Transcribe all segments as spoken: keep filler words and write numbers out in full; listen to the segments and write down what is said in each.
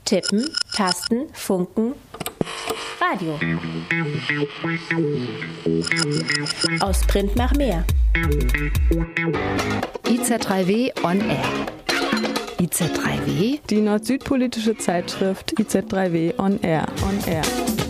Tippen, Tasten, Funken, Radio. Aus Print nach mehr. I Z drei W on Air. I Z drei W? Die nord-süd-politische Zeitschrift I Z drei W on Air. On Air.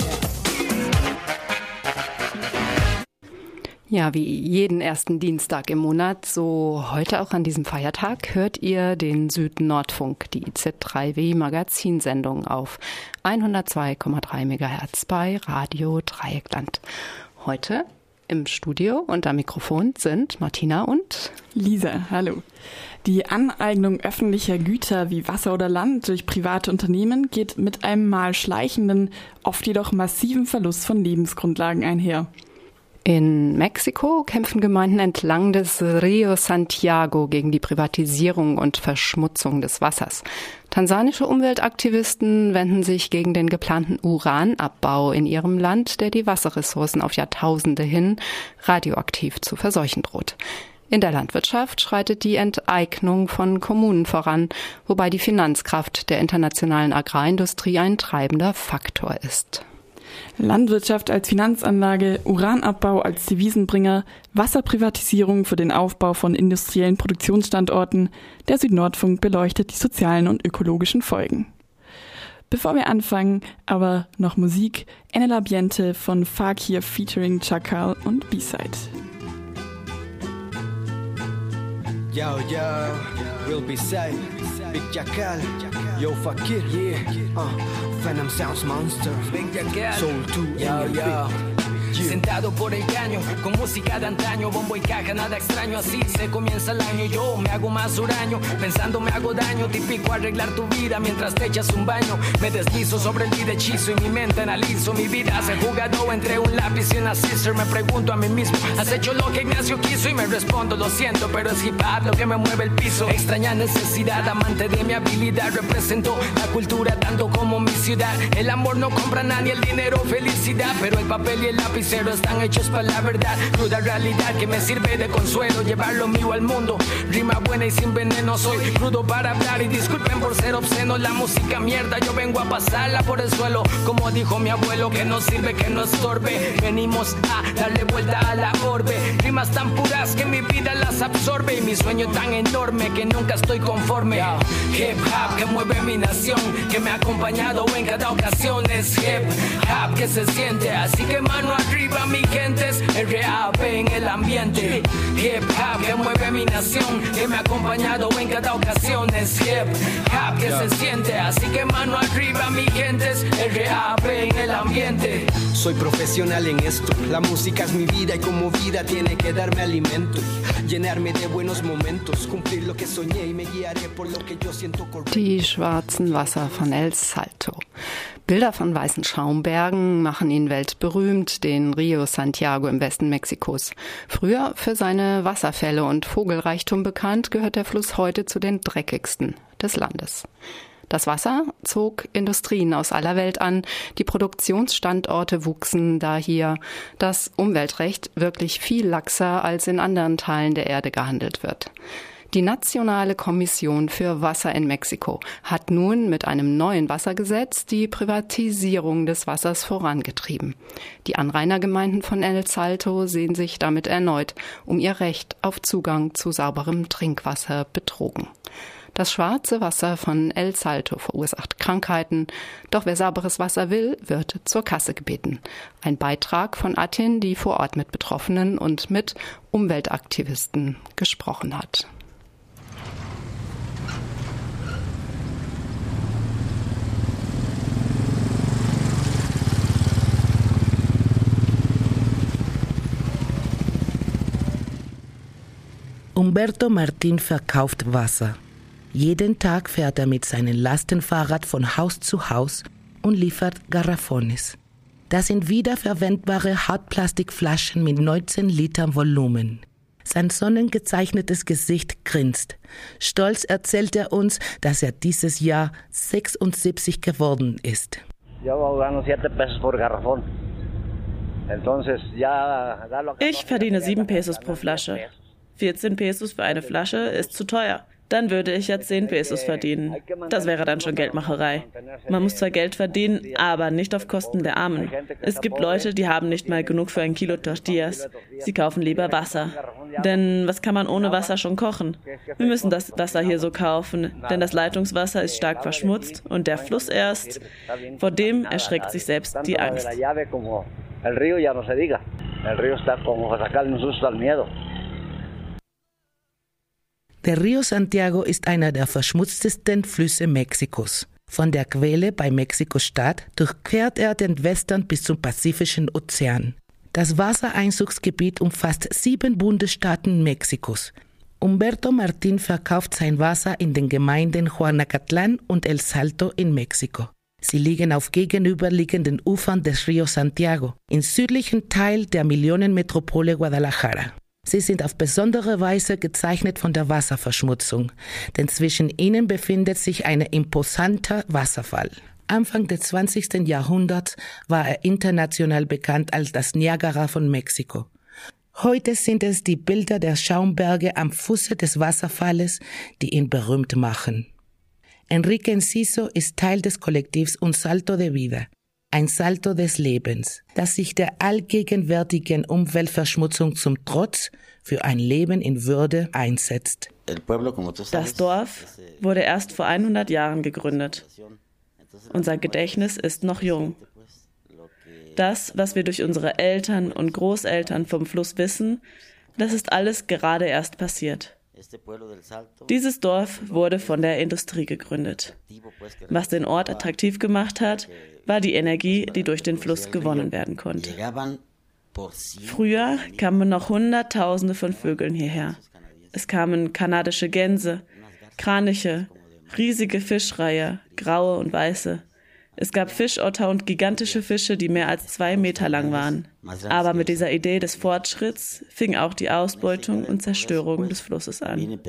Ja, wie jeden ersten Dienstag im Monat, so heute auch an diesem Feiertag, hört ihr den Süd-Nordfunk, die I Z drei W Magazinsendung auf hundertzwei Komma drei Megahertz bei Radio Dreieckland. Heute im Studio und am Mikrofon sind Martina und Lisa. Hallo. Die Aneignung öffentlicher Güter wie Wasser oder Land durch private Unternehmen geht mit einem mal schleichenden, oft jedoch massiven Verlust von Lebensgrundlagen einher. In Mexiko kämpfen Gemeinden entlang des Rio Santiago gegen die Privatisierung und Verschmutzung des Wassers. Tansanische Umweltaktivisten wenden sich gegen den geplanten Uranabbau in ihrem Land, der die Wasserressourcen auf Jahrtausende hin radioaktiv zu verseuchen droht. In der Landwirtschaft schreitet die Enteignung von Kommunen voran, wobei die Finanzkraft der internationalen Agrarindustrie ein treibender Faktor ist. Landwirtschaft als Finanzanlage, Uranabbau als Devisenbringer, Wasserprivatisierung für den Aufbau von industriellen Produktionsstandorten. Der Süd-Nordfunk beleuchtet die sozialen und ökologischen Folgen. Bevor wir anfangen, aber noch Musik. En el Ambiente von Fakir featuring Chacal und B-Side. Yo, yo, we'll be safe. Big Chacal, yo, Fakir, yeah. Uh, Venom Sounds Monster. Big Chacal, Soul two, yo, yo. Sentado por el caño, con música de antaño, bombo y caja, nada extraño, así se comienza el año. Yo me hago más huraño, pensando me hago daño, típico arreglar tu vida mientras te echas un baño. Me deslizo sobre el beat hechizo y mi mente analizo mi vida. Se jugado entre un lápiz y una scissor, me pregunto a mí mismo, ¿has hecho lo que Ignacio quiso? Y me respondo, lo siento, pero es hip hop lo que me mueve el piso. Extraña necesidad, amante de mi habilidad, represento la cultura tanto como mi ciudad. El amor no compra nada ni el dinero felicidad, pero el papel y el lápiz están hechos para la verdad, cruda realidad que me sirve de consuelo, llevar lo mío al mundo, rima buena y sin veneno, soy crudo para hablar y disculpen por ser obsceno, la música mierda, yo vengo a pasarla por el suelo, como dijo mi abuelo, que no sirve, que no estorbe, venimos a darle vuelta a la orbe, rimas tan puras que mi vida las absorbe y mi sueño tan enorme que nunca estoy conforme. Hip hop que mueve mi nación, que me ha acompañado en cada ocasión, es hip hop que se siente, así que mano arriba. Arriba mi gente es R A P en el ambiente. Hip hop que mueve mi nación, que me ha acompañado en cada ocasión. Es hip hop que se siente, así que mano arriba mi gente es R A P en el ambiente. Soy profesional en esto, la música es mi vida y como vida tiene que darme alimento, llenarme de buenos momentos, cumplir lo que soñé y me guiaré por lo que yo siento correcto. Die schwarzen Wasser von El Salto. Bilder von weißen Schaumbergen machen ihn weltberühmt, den Rio Santiago im Westen Mexikos. Früher für seine Wasserfälle und Vogelreichtum bekannt, gehört der Fluss heute zu den dreckigsten des Landes. Das Wasser zog Industrien aus aller Welt an, die Produktionsstandorte wuchsen da hier, das Umweltrecht wirklich viel laxer als in anderen Teilen der Erde gehandelt wird. Die Nationale Kommission für Wasser in Mexiko hat nun mit einem neuen Wassergesetz die Privatisierung des Wassers vorangetrieben. Die Anrainergemeinden von El Salto sehen sich damit erneut um ihr Recht auf Zugang zu sauberem Trinkwasser betrogen. Das schwarze Wasser von El Salto verursacht Krankheiten, doch wer sauberes Wasser will, wird zur Kasse gebeten. Ein Beitrag von Atin, die vor Ort mit Betroffenen und mit Umweltaktivisten gesprochen hat. Humberto Martín verkauft Wasser. Jeden Tag fährt er mit seinem Lastenfahrrad von Haus zu Haus und liefert Garrafones. Das sind wiederverwendbare Hartplastikflaschen mit neunzehn Litern Volumen. Sein sonnengezeichnetes Gesicht grinst. Stolz erzählt er uns, dass er dieses Jahr sechsundsiebzig geworden ist. Ich verdiene sieben Pesos pro Flasche. vierzehn Pesos für eine Flasche ist zu teuer. dann würde ich jetzt zehn Pesos verdienen. Das wäre dann schon Geldmacherei. Man muss zwar Geld verdienen, aber nicht auf Kosten der Armen. Es gibt Leute, die haben nicht mal genug für ein Kilo Tortillas. Sie kaufen lieber Wasser. Denn was kann man ohne Wasser schon kochen? Wir müssen das Wasser hier so kaufen, denn das Leitungswasser ist stark verschmutzt und der Fluss erst. Vor dem erschreckt sich selbst die Angst. Der Río Santiago ist einer der verschmutztesten Flüsse Mexikos. Von der Quelle bei Mexiko-Stadt durchquert er den Western bis zum Pazifischen Ozean. Das Wassereinzugsgebiet umfasst sieben Bundesstaaten Mexikos. Humberto Martín verkauft sein Wasser in den Gemeinden Juanacatlán und El Salto in Mexiko. Sie liegen auf gegenüberliegenden Ufern des Río Santiago, im südlichen Teil der Millionenmetropole Guadalajara. Sie sind auf besondere Weise gezeichnet von der Wasserverschmutzung, denn zwischen ihnen befindet sich ein imposanter Wasserfall. Anfang des zwanzigsten Jahrhunderts war er international bekannt als das Niagara von Mexiko. Heute sind es die Bilder der Schaumberge am Fuße des Wasserfalles, die ihn berühmt machen. Enrique Enciso ist Teil des Kollektivs Un Salto de Vida, ein Salto des Lebens, das sich der allgegenwärtigen Umweltverschmutzung zum Trotz für ein Leben in Würde einsetzt. Das Dorf wurde erst vor hundert Jahren gegründet. Unser Gedächtnis ist noch jung. Das, was wir durch unsere Eltern und Großeltern vom Fluss wissen, das ist alles gerade erst passiert. Dieses Dorf wurde von der Industrie gegründet. Was den Ort attraktiv gemacht hat, war die Energie, die durch den Fluss gewonnen werden konnte. Früher kamen noch Hunderttausende von Vögeln hierher. Es kamen kanadische Gänse, Kraniche, riesige Fischreiher, graue und weiße. Es gab Fischotter und gigantische Fische, die mehr als zwei Meter lang waren. Aber mit dieser Idee des Fortschritts fing auch die Ausbeutung und Zerstörung des Flusses an.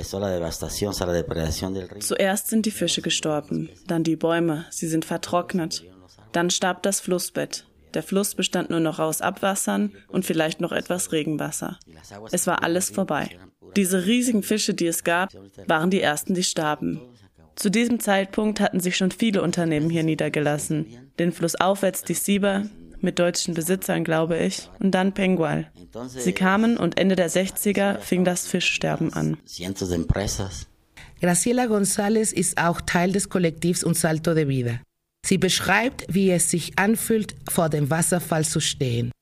Zuerst sind die Fische gestorben, dann die Bäume, sie sind vertrocknet. Dann starb das Flussbett. Der Fluss bestand nur noch aus Abwassern und vielleicht noch etwas Regenwasser. Es war alles vorbei. Diese riesigen Fische, die es gab, waren die ersten, die starben. Zu diesem Zeitpunkt hatten sich schon viele Unternehmen hier niedergelassen. Den Fluss aufwärts die Sieber, mit deutschen Besitzern, glaube ich, und dann Pengual. Sie kamen und Ende der sechziger fing das Fischsterben an. Graciela González ist auch Teil des Kollektivs Un Salto de Vida. Sie beschreibt, wie es sich anfühlt, vor dem Wasserfall zu stehen.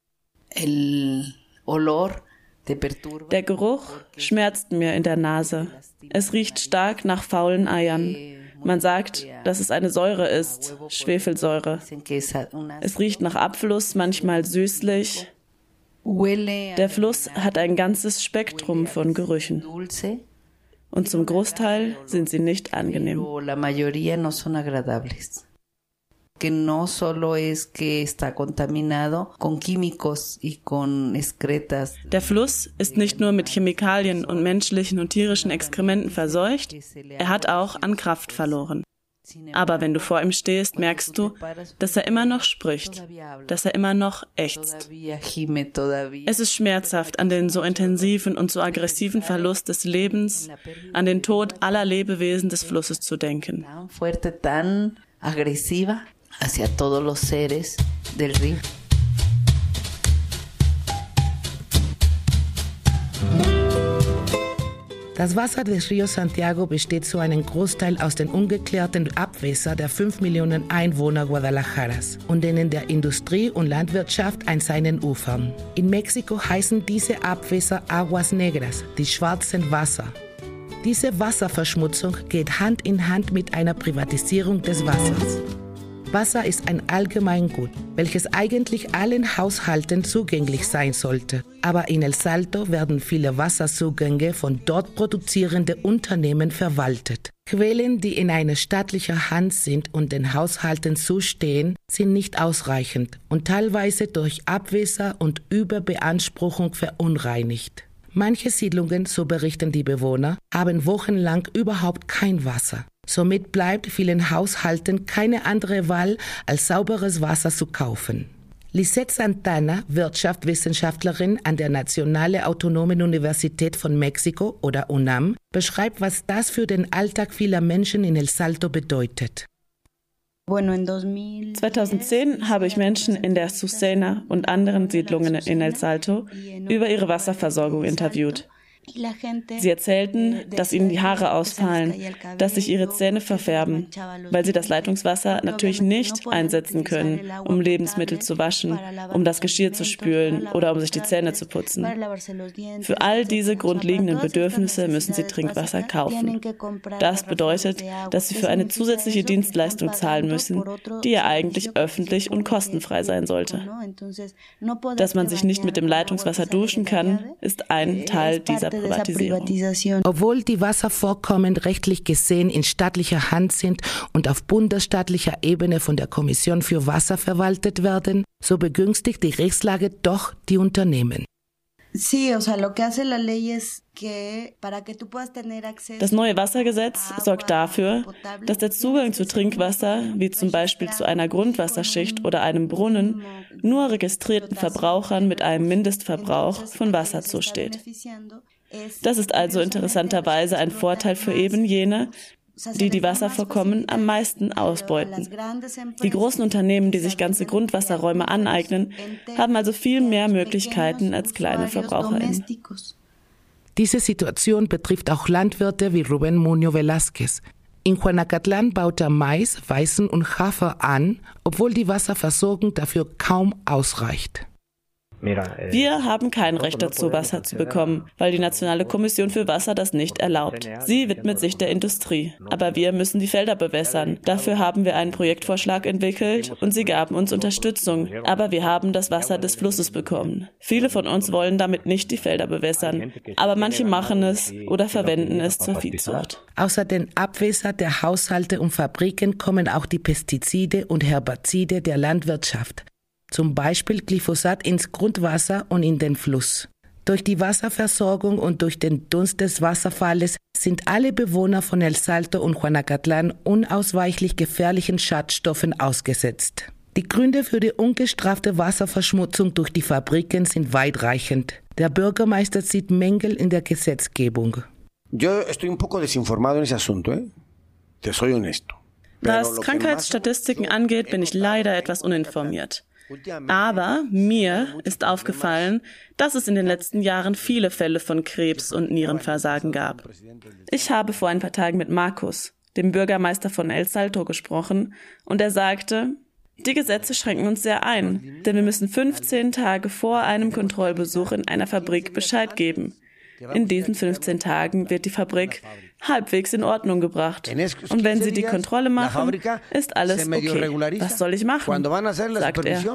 Der Geruch schmerzt mir in der Nase. Es riecht stark nach faulen Eiern. Man sagt, dass es eine Säure ist, Schwefelsäure. Es riecht nach Abfluss, manchmal süßlich. Der Fluss hat ein ganzes Spektrum von Gerüchen. Und zum Großteil sind sie nicht angenehm. Que no solo es que está contaminado con químicos y con excretas. Der Fluss ist nicht nur mit Chemikalien und menschlichen und tierischen Exkrementen verseucht, er hat auch an Kraft verloren. Aber wenn du vor ihm stehst, merkst du, dass er immer noch spricht, dass er immer noch ächzt. Es ist schmerzhaft, an den so intensiven und so aggressiven Verlust des Lebens, an den Tod aller Lebewesen des Flusses zu denken. Hacia todos los seres del río. Das Wasser des Río Santiago besteht zu einem Großteil aus den ungeklärten Abwässern der fünf Millionen Einwohner Guadalajaras und denen der Industrie und Landwirtschaft an seinen Ufern. In Mexiko heißen diese Abwässer Aguas Negras, die schwarzen Wasser. Diese Wasserverschmutzung geht Hand in Hand mit einer Privatisierung des Wassers. Wasser ist ein Allgemeingut, welches eigentlich allen Haushalten zugänglich sein sollte. Aber in El Salto werden viele Wasserzugänge von dort produzierenden Unternehmen verwaltet. Quellen, die in einer staatlichen Hand sind und den Haushalten zustehen, sind nicht ausreichend und teilweise durch Abwässer und Überbeanspruchung verunreinigt. Manche Siedlungen, so berichten die Bewohner, haben wochenlang überhaupt kein Wasser. Somit bleibt vielen Haushalten keine andere Wahl, als sauberes Wasser zu kaufen. Lisette Santana, Wirtschaftswissenschaftlerin an der Nationalen Autonomen Universität von Mexiko oder UNAM, beschreibt, was das für den Alltag vieler Menschen in El Salto bedeutet. zweitauszehn habe ich Menschen in der Azucena und anderen Siedlungen in El Salto über ihre Wasserversorgung interviewt. Sie erzählten, dass ihnen die Haare ausfallen, dass sich ihre Zähne verfärben, weil sie das Leitungswasser natürlich nicht einsetzen können, um Lebensmittel zu waschen, um das Geschirr zu spülen oder um sich die Zähne zu putzen. Für all diese grundlegenden Bedürfnisse müssen sie Trinkwasser kaufen. Das bedeutet, dass sie für eine zusätzliche Dienstleistung zahlen müssen, die ja eigentlich öffentlich und kostenfrei sein sollte. Dass man sich nicht mit dem Leitungswasser duschen kann, ist ein Teil dieser Privatisierung. Obwohl die Wasservorkommen rechtlich gesehen in staatlicher Hand sind und auf bundesstaatlicher Ebene von der Kommission für Wasser verwaltet werden, so begünstigt die Rechtslage doch die Unternehmen. Das neue Wassergesetz sorgt dafür, dass der Zugang zu Trinkwasser, wie zum Beispiel zu einer Grundwasserschicht oder einem Brunnen, nur registrierten Verbrauchern mit einem Mindestverbrauch von Wasser zusteht. Das ist also interessanterweise ein Vorteil für eben jene, die die Wasservorkommen am meisten ausbeuten. Die großen Unternehmen, die sich ganze Grundwasserräume aneignen, haben also viel mehr Möglichkeiten als kleine VerbraucherInnen. Diese Situation betrifft auch Landwirte wie Rubén Muñoz Velázquez. In Juanacatlán baut er Mais, Weizen und Hafer an, obwohl die Wasserversorgung dafür kaum ausreicht. Wir haben kein Recht dazu, Wasser zu bekommen, weil die Nationale Kommission für Wasser das nicht erlaubt. Sie widmet sich der Industrie. Aber wir müssen die Felder bewässern. Dafür haben wir einen Projektvorschlag entwickelt und sie gaben uns Unterstützung. Aber wir haben das Wasser des Flusses bekommen. Viele von uns wollen damit nicht die Felder bewässern. Aber manche machen es oder verwenden es zur Viehzucht. Außer den Abwässern der Haushalte und Fabriken kommen auch die Pestizide und Herbizide der Landwirtschaft. Zum Beispiel Glyphosat ins Grundwasser und in den Fluss. Durch die Wasserversorgung und durch den Dunst des Wasserfalles sind alle Bewohner von El Salto und Juanacatlán unausweichlich gefährlichen Schadstoffen ausgesetzt. Die Gründe für die ungestrafte Wasserverschmutzung durch die Fabriken sind weitreichend. Der Bürgermeister sieht Mängel in der Gesetzgebung. Yo estoy un poco desinformado en ese asunto, ¿eh? Te soy honesto. Was Krankheitsstatistiken angeht, bin ich leider etwas uninformiert. Aber mir ist aufgefallen, dass es in den letzten Jahren viele Fälle von Krebs und Nierenversagen gab. Ich habe vor ein paar Tagen mit Markus, dem Bürgermeister von El Salto, gesprochen und er sagte, die Gesetze schränken uns sehr ein, denn wir müssen fünfzehn Tage vor einem Kontrollbesuch in einer Fabrik Bescheid geben. In diesen fünfzehn Tagen wird die Fabrik halbwegs in Ordnung gebracht. Und wenn sie die Kontrolle machen, ist alles okay. Was soll ich machen? Sagt er.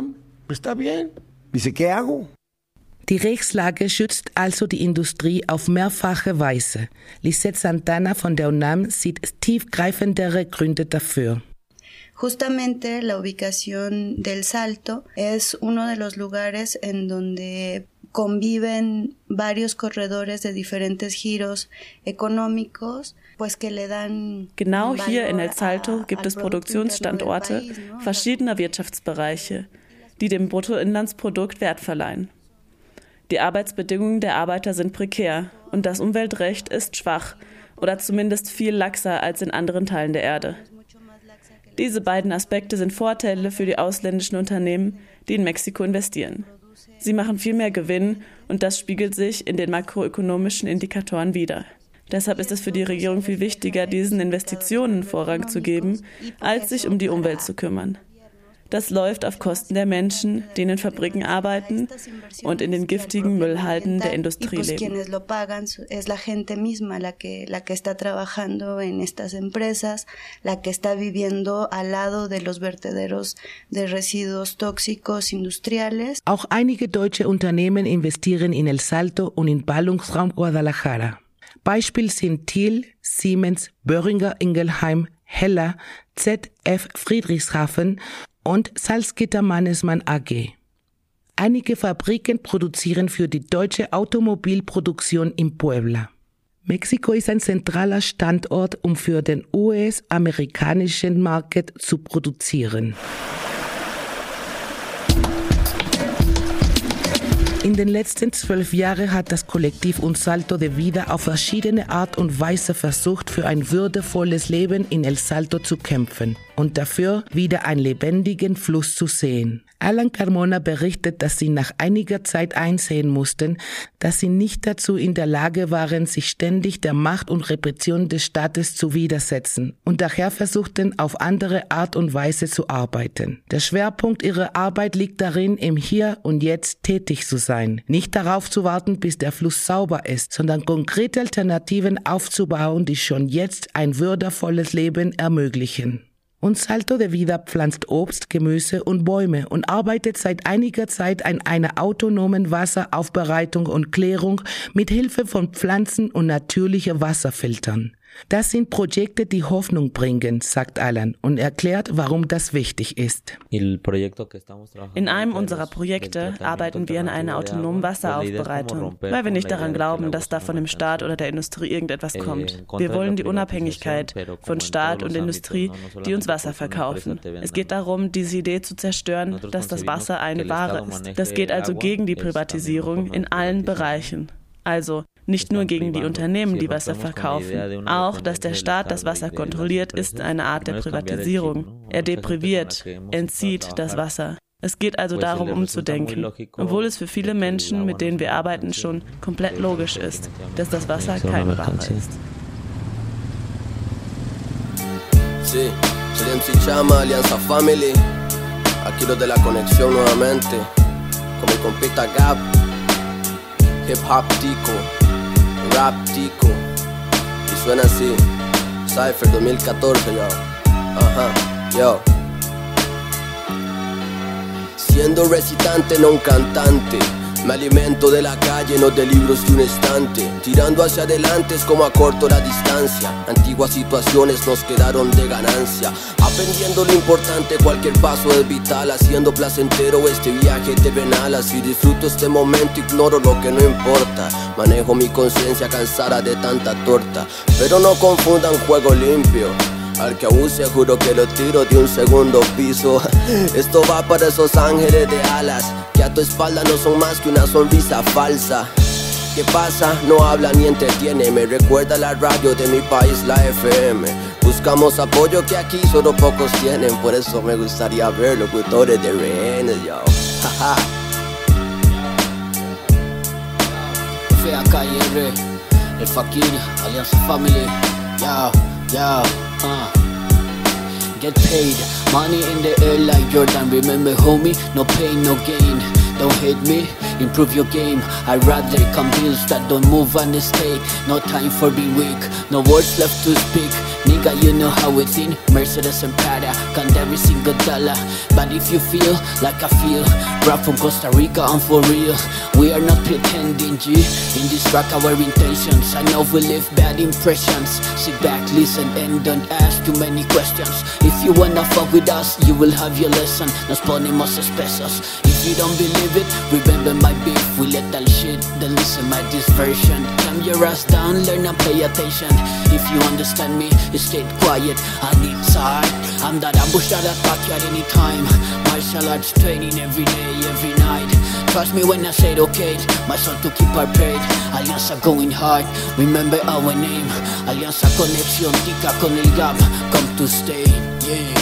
Die Rechtslage schützt also die Industrie auf mehrfache Weise. Lisette Santana von der UNAM sieht tiefgreifendere Gründe dafür. Justamente la ubicación del Salto es uno de los lugares en donde conviven varios corredores de diferentes giros económicos, pues que le dan. Genau hier in El Salto gibt es Produktionsstandorte verschiedener Wirtschaftsbereiche, die dem Bruttoinlandsprodukt Wert verleihen. Die Arbeitsbedingungen der Arbeiter sind prekär und das Umweltrecht ist schwach oder zumindest viel laxer als in anderen Teilen der Erde. Diese beiden Aspekte sind Vorteile für die ausländischen Unternehmen, die in Mexiko investieren. Sie machen viel mehr Gewinn und das spiegelt sich in den makroökonomischen Indikatoren wider. Deshalb ist es für die Regierung viel wichtiger, diesen Investitionen Vorrang zu geben, als sich um die Umwelt zu kümmern. Das läuft auf Kosten der Menschen, die in den Fabriken arbeiten und in den giftigen Müllhalden der Industrie leben. Auch einige deutsche Unternehmen investieren in El Salto und in Ballungsraum Guadalajara. Beispiel sind Thiel, Siemens, Boehringer Ingelheim, Heller, Z F Friedrichshafen und Salzgitter Mannesmann A G. Einige Fabriken produzieren für die deutsche Automobilproduktion in Puebla. Mexiko ist ein zentraler Standort, um für den U S-amerikanischen Markt zu produzieren. In den letzten zwölf Jahren hat das Kollektiv Un Salto de Vida auf verschiedene Art und Weise versucht, für ein würdevolles Leben in El Salto zu kämpfen und dafür wieder einen lebendigen Fluss zu sehen. Alan Carmona berichtet, dass sie nach einiger Zeit einsehen mussten, dass sie nicht dazu in der Lage waren, sich ständig der Macht und Repression des Staates zu widersetzen und daher versuchten, auf andere Art und Weise zu arbeiten. Der Schwerpunkt ihrer Arbeit liegt darin, im Hier und Jetzt tätig zu sein, nicht darauf zu warten, bis der Fluss sauber ist, sondern konkrete Alternativen aufzubauen, die schon jetzt ein würdevolles Leben ermöglichen. Un Salto de Vida pflanzt Obst, Gemüse und Bäume und arbeitet seit einiger Zeit an einer autonomen Wasseraufbereitung und Klärung mit Hilfe von Pflanzen und natürlichen Wasserfiltern. Das sind Projekte, die Hoffnung bringen, sagt Alan und erklärt, warum das wichtig ist. In einem unserer Projekte arbeiten wir an einer autonomen Wasseraufbereitung, weil wir nicht daran glauben, dass da von dem Staat oder der Industrie irgendetwas kommt. Wir wollen die Unabhängigkeit von Staat und Industrie, die uns Wasser verkaufen. Es geht darum, diese Idee zu zerstören, dass das Wasser eine Ware ist. Das geht also gegen die Privatisierung in allen Bereichen. Also nicht nur gegen die Unternehmen, die Wasser verkaufen. Auch, dass der Staat das Wasser kontrolliert, ist eine Art der Privatisierung. Er depriviert, entzieht das Wasser. Es geht also darum, umzudenken, obwohl es für viele Menschen, mit denen wir arbeiten, schon komplett logisch ist, dass das Wasser keine Ware ist. Sí, soy M C Chama, Alianza Family. Aquí los de la conexión nuevamente. Con mi compita Gab. Hip Hop Tico. Rap Tico. Y suena así. Cypher dos mil catorce, yo. Ajá, yo. Siendo recitante, no un cantante. Me alimento de la calle, no de libros de un estante. Tirando hacia adelante es como acorto la distancia. Antiguas situaciones nos quedaron de ganancia. Aprendiendo lo importante, cualquier paso es vital. Haciendo placentero este viaje terrenal. Así disfruto este momento, ignoro lo que no importa. Manejo mi conciencia cansada de tanta torta. Pero no confundan juego limpio. Al que abuse juro que lo tiro de un segundo piso. Esto va para esos ángeles de alas que a tu espalda no son más que una sonrisa falsa. ¿Qué pasa? No habla ni entretiene. Me recuerda la radio de mi país, la F M. Buscamos apoyo que aquí solo pocos tienen. Por eso me gustaría ver locutores de rehenes, yo. Jaja. Fea Calle R, El Fakir, Alianza Family. Yo, yo. Uh. Get paid, money in the air like Jordan. Remember homie, no pain, no gain. Don't hate me, improve your game. I'd rather come bills that don't move and stay. No time for being weak, no words left to speak. Nigga, you know how it's in Mercedes and Prada, count every single dollar. But if you feel like I feel, rap from Costa Rica, I'm for real. We are not pretending, G. In this track our intentions, I know we leave bad impressions. Sit back, listen and don't ask too many questions. If you wanna fuck with us, you will have your lesson. Nos ponemos espesos. If you don't believe it, remember my beef. We let that shit, then listen my disversion. Calm your ass down, learn and pay attention. If you understand me, stay quiet, I need time. I'm that ambush that attack you at any time. Martial arts training every day, every night. Trust me when I said okay, my son to keep our paid. Alianza going hard, remember our name. Alianza Conexión, Tica con el Gap, come to stay, yeah.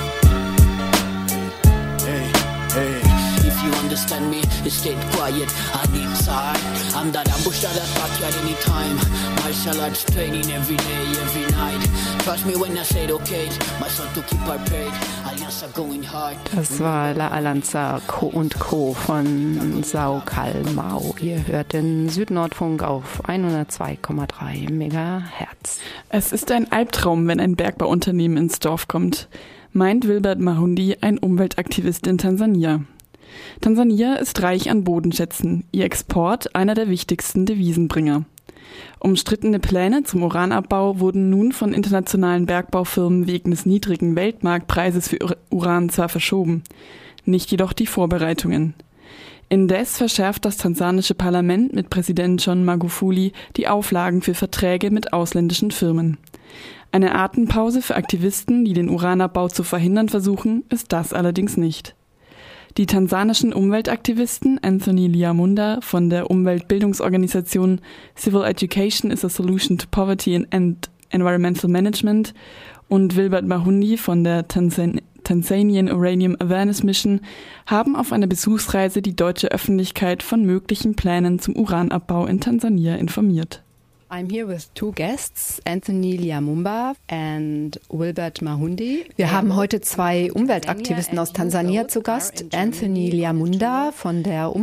Hey, hey, hey. If you understand me, stay quiet, I need time. I'm that ambush that attack you at any time. Martial arts training every day, every night. Trust me when I said okay, my son to keep our paid. Alianza going hard. Das war La Alianza Co. und Co. von Sao Calmau. Ihr hört den Südnordfunk auf hundertzwei Komma drei Megahertz. Es ist ein Albtraum, wenn ein Bergbauunternehmen ins Dorf kommt, meint Wilbert Mahundi, ein Umweltaktivist in Tansania. Tansania ist reich an Bodenschätzen, ihr Export einer der wichtigsten Devisenbringer. Umstrittene Pläne zum Uranabbau wurden nun von internationalen Bergbaufirmen wegen des niedrigen Weltmarktpreises für Uran zwar verschoben, nicht jedoch die Vorbereitungen. Indes verschärft das tansanische Parlament mit Präsident John Magufuli die Auflagen für Verträge mit ausländischen Firmen. Eine Atempause für Aktivisten, die den Uranabbau zu verhindern versuchen, ist das allerdings nicht. Die tansanischen Umweltaktivisten Anthony Lyamunda von der Umweltbildungsorganisation Civil Education is a Solution to Poverty and Environmental Management und Wilbert Mahundi von der Tanzan- Tanzanian Uranium Awareness Mission haben auf einer Besuchsreise die deutsche Öffentlichkeit von möglichen Plänen zum Uranabbau in Tansania informiert. I'm here with two guests, Anthony Lyamunda and Wilbert Mahundi. Wir haben heute zwei Umweltaktivisten aus Tansania zu Gast. Anthony Lyamunda von der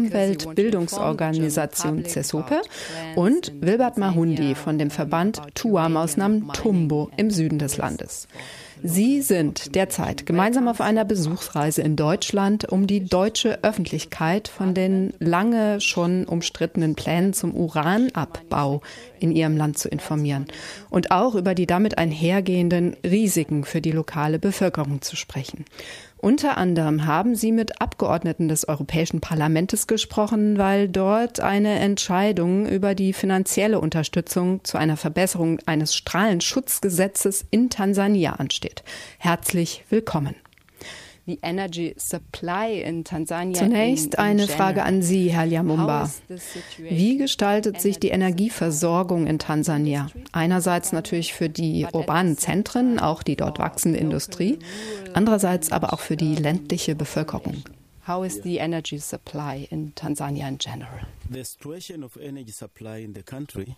Umweltbildungsorganisation CESOPE und Wilbert Mahundi von dem Verband Tuam aus Namtumbo im Süden des Landes. Sie sind derzeit gemeinsam auf einer Besuchsreise in Deutschland, um die deutsche Öffentlichkeit von den lange schon umstrittenen Plänen zum Uranabbau in ihrem Land zu informieren und auch über die damit einhergehenden Risiken für die lokale Bevölkerung zu sprechen. Unter anderem haben sie mit Abgeordneten des Europäischen Parlaments gesprochen, weil dort eine Entscheidung über die finanzielle Unterstützung zu einer Verbesserung eines Strahlenschutzgesetzes in Tansania ansteht. Herzlich willkommen. The energy supply in Tansania. Zunächst eine Frage an Sie, Herr Lyamunda. Wie gestaltet sich die Energieversorgung in Tansania? Einerseits natürlich für die urbanen Zentren, auch die dort wachsende Industrie, andererseits aber auch für die ländliche Bevölkerung. How is the energy supply in Tansania in general? The situation of energy supply in the country.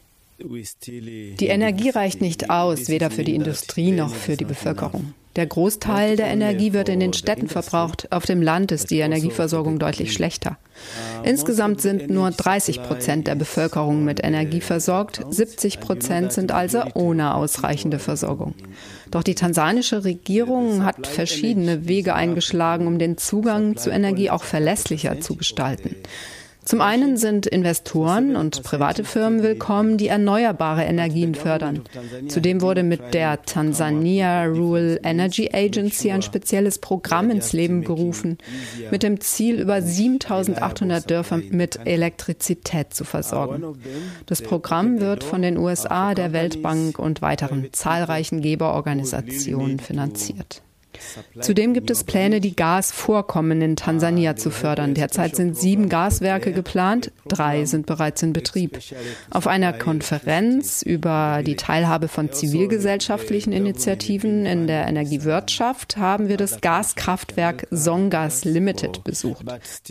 Die Energie reicht nicht aus, weder für die Industrie noch für die Bevölkerung. Der Großteil der Energie wird in den Städten verbraucht. Auf dem Land ist die Energieversorgung deutlich schlechter. Insgesamt sind nur dreißig Prozent der Bevölkerung mit Energie versorgt, siebzig Prozent sind also ohne ausreichende Versorgung. Doch die tansanische Regierung hat verschiedene Wege eingeschlagen, um den Zugang zu Energie auch verlässlicher zu gestalten. Zum einen sind Investoren und private Firmen willkommen, die erneuerbare Energien fördern. Zudem wurde mit der Tanzania Rural Energy Agency ein spezielles Programm ins Leben gerufen, mit dem Ziel, über siebentausendachthundert Dörfer mit Elektrizität zu versorgen. Das Programm wird von den U S A, der Weltbank und weiteren zahlreichen Geberorganisationen finanziert. Zudem gibt es Pläne, die Gasvorkommen in Tansania zu fördern. Derzeit sind sieben Gaswerke geplant, drei sind bereits in Betrieb. Auf einer Konferenz über die Teilhabe von zivilgesellschaftlichen Initiativen in der Energiewirtschaft haben wir das Gaskraftwerk Songas Limited besucht.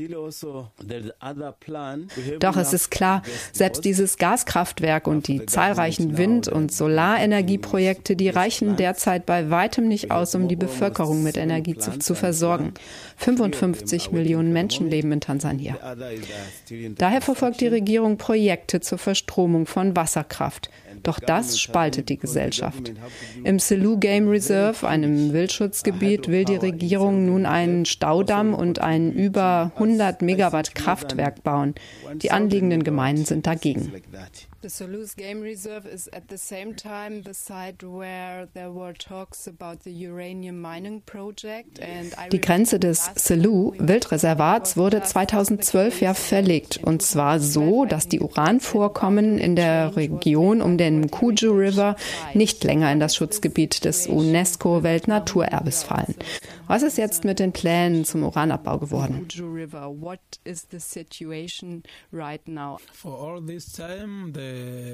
Doch es ist klar, selbst dieses Gaskraftwerk und die zahlreichen Wind- und Solarenergieprojekte, die reichen derzeit bei weitem nicht aus, um die Bevölkerung mit Energie zu, zu versorgen. fünfundfünfzig Millionen Menschen leben in Tansania. Daher verfolgt die Regierung Projekte zur Verstromung von Wasserkraft. Doch das spaltet die Gesellschaft. Im Selous Game Reserve, einem Wildschutzgebiet, will die Regierung nun einen Staudamm und ein über hundert Megawatt Kraftwerk bauen. Die anliegenden Gemeinden sind dagegen. The Selous Game Reserve is at the same time the site where there were talks about the uranium mining project. Die Grenze des Selous Wildreservats wurde zweitausendzwölf ja verlegt, und zwar so, dass die Uranvorkommen in der Region um den Mkuju River nicht länger in das Schutzgebiet des UNESCO-Weltnaturerbes fallen. Was ist jetzt mit den Plänen zum Uranabbau geworden? What is the situation right now? For all this time, the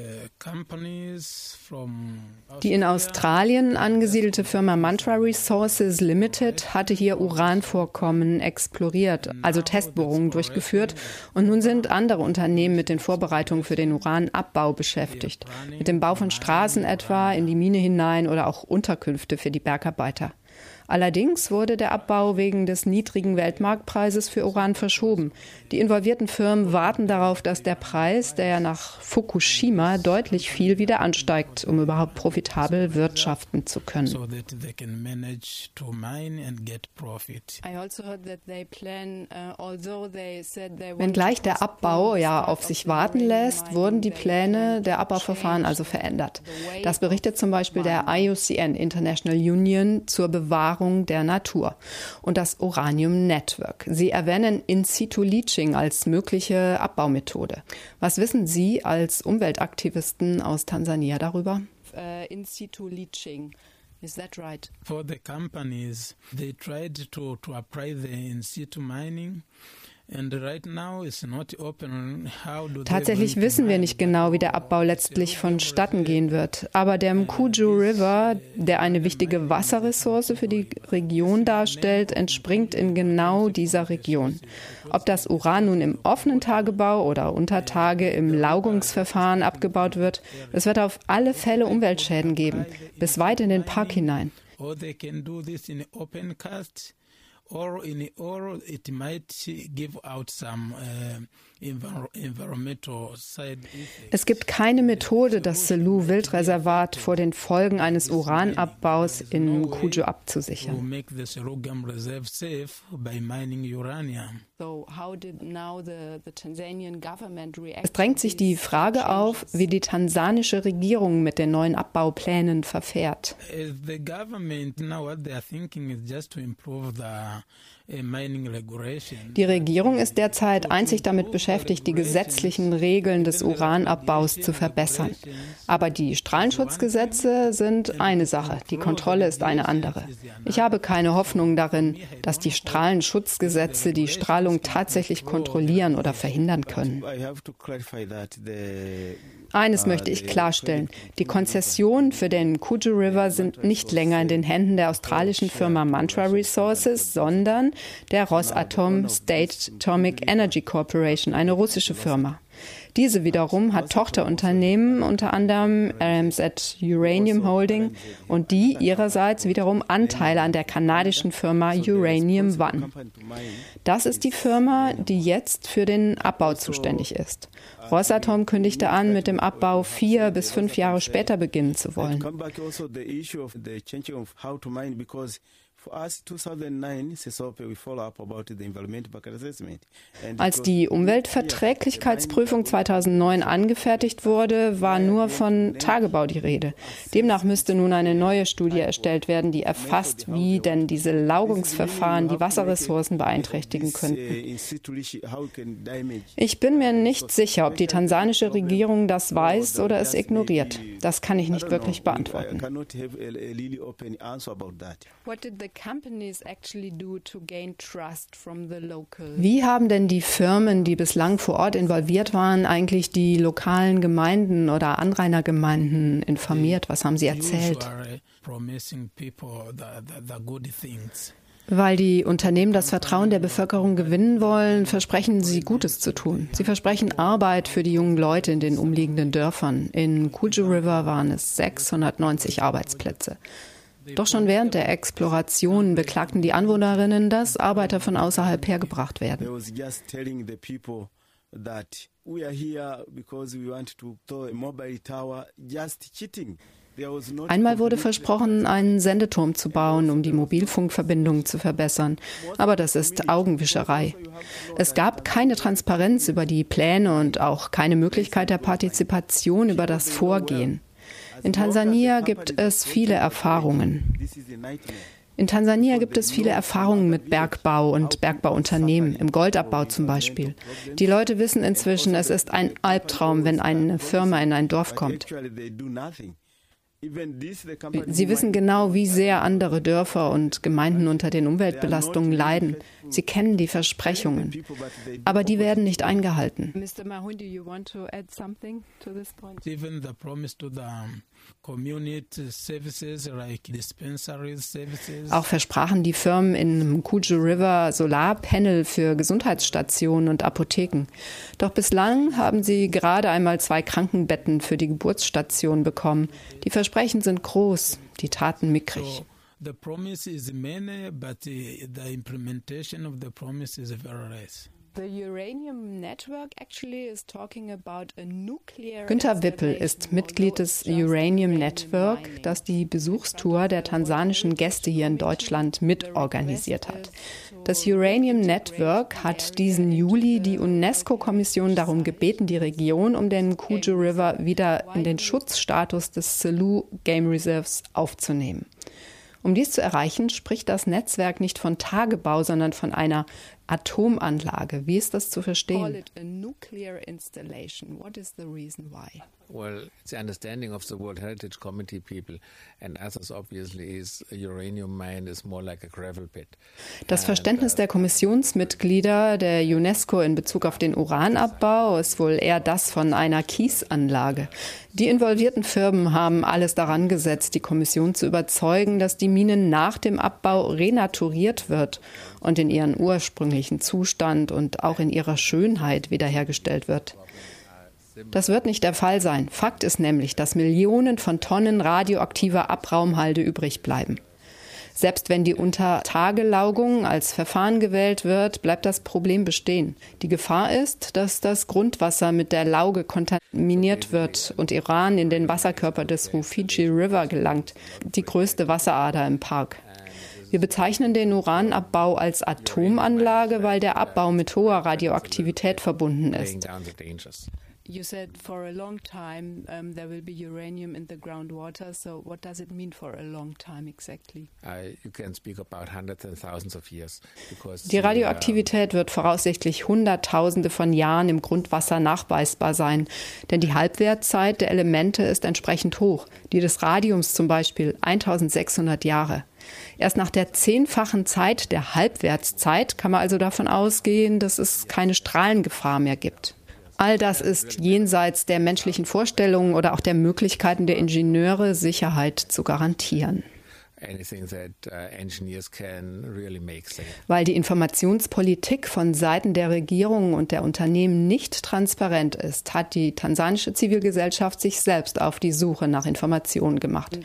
Die in Australien angesiedelte Firma Mantra Resources Limited hatte hier Uranvorkommen exploriert, also Testbohrungen durchgeführt, und nun sind andere Unternehmen mit den Vorbereitungen für den Uranabbau beschäftigt, mit dem Bau von Straßen etwa in die Mine hinein oder auch Unterkünfte für die Bergarbeiter. Allerdings wurde der Abbau wegen des niedrigen Weltmarktpreises für Uran verschoben. Die involvierten Firmen warten darauf, dass der Preis, der ja nach Fukushima deutlich viel wieder ansteigt, um überhaupt profitabel wirtschaften zu können. Wenngleich der Abbau ja auf sich warten lässt, wurden die Pläne der Abbauverfahren also verändert. Das berichtet zum Beispiel der I U C N, International Union zur Bewahrung der Natur, und das Uranium Network. Sie erwähnen In-situ-Leaching als mögliche Abbaumethode. Was wissen Sie als Umweltaktivisten aus Tansania darüber? Uh, In-situ-Leaching. Is that right? For the companies, they tried to, to apply the in situ mining. Tatsächlich wissen wir nicht genau, wie der Abbau letztlich vonstatten gehen wird. Aber der Mkuju River, der eine wichtige Wasserressource für die Region darstellt, entspringt in genau dieser Region. Ob das Uran nun im offenen Tagebau oder unter Tage im Laugungsverfahren abgebaut wird, es wird auf alle Fälle Umweltschäden geben, bis weit in den Park hinein. Or in or it might give out some uh, environmental side effects. Es gibt keine Methode, das Selous-Wildreservat vor den Folgen eines Uranabbaus in Mkuju abzusichern. Es drängt sich die Frage auf, wie die tansanische Regierung mit den neuen Abbauplänen verfährt. The government now what they are thinking is just to improve the Die Regierung ist derzeit einzig damit beschäftigt, die gesetzlichen Regeln des Uranabbaus zu verbessern. Aber die Strahlenschutzgesetze sind eine Sache, die Kontrolle ist eine andere. Ich habe keine Hoffnung darin, dass die Strahlenschutzgesetze die Strahlung tatsächlich kontrollieren oder verhindern können. Eines möchte ich klarstellen. Die Konzessionen für den Mkuju River sind nicht länger in den Händen der australischen Firma Mantra Resources, sondern der Rosatom State Atomic Energy Corporation, eine russische Firma. Diese wiederum hat Tochterunternehmen, unter anderem R M Z Uranium Holding, und die ihrerseits wiederum Anteile an der kanadischen Firma Uranium One. Das ist die Firma, die jetzt für den Abbau zuständig ist. Rosatom kündigte an, mit dem Abbau vier bis fünf Jahre später beginnen zu wollen. Als die Umweltverträglichkeitsprüfung zweitausendneun angefertigt wurde, war nur von Tagebau die Rede. Demnach müsste nun eine neue Studie erstellt werden, die erfasst, wie denn diese Laugungsverfahren die Wasserressourcen beeinträchtigen könnten. Ich bin mir nicht sicher, ob die tansanische Regierung das weiß oder es ignoriert. Das kann ich nicht wirklich beantworten. Wie haben denn die Firmen, die bislang vor Ort involviert waren, eigentlich die lokalen Gemeinden oder Anrainergemeinden informiert? Was haben sie erzählt? Weil die Unternehmen das Vertrauen der Bevölkerung gewinnen wollen, versprechen sie Gutes zu tun. Sie versprechen Arbeit für die jungen Leute in den umliegenden Dörfern. In Mkuju River waren es sechshundertneunzig Arbeitsplätze. Doch schon während der Exploration beklagten die Anwohnerinnen, dass Arbeiter von außerhalb hergebracht werden. Einmal wurde versprochen, einen Sendeturm zu bauen, um die Mobilfunkverbindung zu verbessern. Aber das ist Augenwischerei. Es gab keine Transparenz über die Pläne und auch keine Möglichkeit der Partizipation über das Vorgehen. In Tansania gibt es viele Erfahrungen. In Tansania gibt es viele Erfahrungen mit Bergbau und Bergbauunternehmen, im Goldabbau zum Beispiel. Die Leute wissen inzwischen, es ist ein Albtraum, wenn eine Firma in ein Dorf kommt. Sie wissen genau, wie sehr andere Dörfer und Gemeinden unter den Umweltbelastungen leiden. Sie kennen die Versprechungen, aber die werden nicht eingehalten. Mister Mahundi, you want to add something to this point? Even the promise to the community services like dispensaries services. Auch versprachen die Firmen in Mkuju River Solarpanel für Gesundheitsstationen und Apotheken. Doch bislang haben sie gerade einmal zwei Krankenbetten für die Geburtsstation bekommen. Die Versprechen sind groß, die Taten mickrig. The promise is many, but the implementation of the promise is very less. Günter Wippel ist Mitglied des Uranium Network, das die Besuchstour der tansanischen Gäste hier in Deutschland mitorganisiert hat. Das Uranium Network hat diesen Juli die UNESCO-Kommission darum gebeten, die Region um den Mkuju River wieder in den Schutzstatus des Selous Game Reserves aufzunehmen. Um dies zu erreichen, spricht das Netzwerk nicht von Tagebau, sondern von einer Atomanlage. Wie ist das zu verstehen? Call it a nuclear installation. What is the reason why? Well, it's the understanding of the World Heritage Committee people and others obviously is a uranium mine is more like a gravel pit. Das Verständnis der Kommissionsmitglieder der UNESCO in Bezug auf den Uranabbau ist wohl eher das von einer Kiesanlage. Die involvierten Firmen haben alles daran gesetzt, die Kommission zu überzeugen, dass die Mine nach dem Abbau renaturiert wird und in ihren ursprünglichen Zustand und auch in ihrer Schönheit wiederhergestellt wird. Das wird nicht der Fall sein. Fakt ist nämlich, dass Millionen von Tonnen radioaktiver Abraumhalde übrig bleiben. Selbst wenn die Untertagelaugung als Verfahren gewählt wird, bleibt das Problem bestehen. Die Gefahr ist, dass das Grundwasser mit der Lauge kontaminiert wird und Uran in den Wasserkörper des Rufiji River gelangt, die größte Wasserader im Park. Wir bezeichnen den Uranabbau als Atomanlage, weil der Abbau mit hoher Radioaktivität verbunden ist. You said for a long time um, there will be uranium in the groundwater. So what does it mean for a long time exactly? I, you can speak about hundreds and thousands of years. Die Radioaktivität wird voraussichtlich Hunderttausende von Jahren im Grundwasser nachweisbar sein, denn die Halbwertzeit der Elemente ist entsprechend hoch. Die des Radiums zum Beispiel eintausendsechshundert Jahre. Erst nach der zehnfachen Zeit der Halbwertszeit kann man also davon ausgehen, dass es keine Strahlengefahr mehr gibt. All das ist jenseits der menschlichen Vorstellungen oder auch der Möglichkeiten der Ingenieure, Sicherheit zu garantieren. Weil die Informationspolitik von Seiten der Regierung und der Unternehmen nicht transparent ist, hat die tansanische Zivilgesellschaft sich selbst auf die Suche nach Informationen gemacht.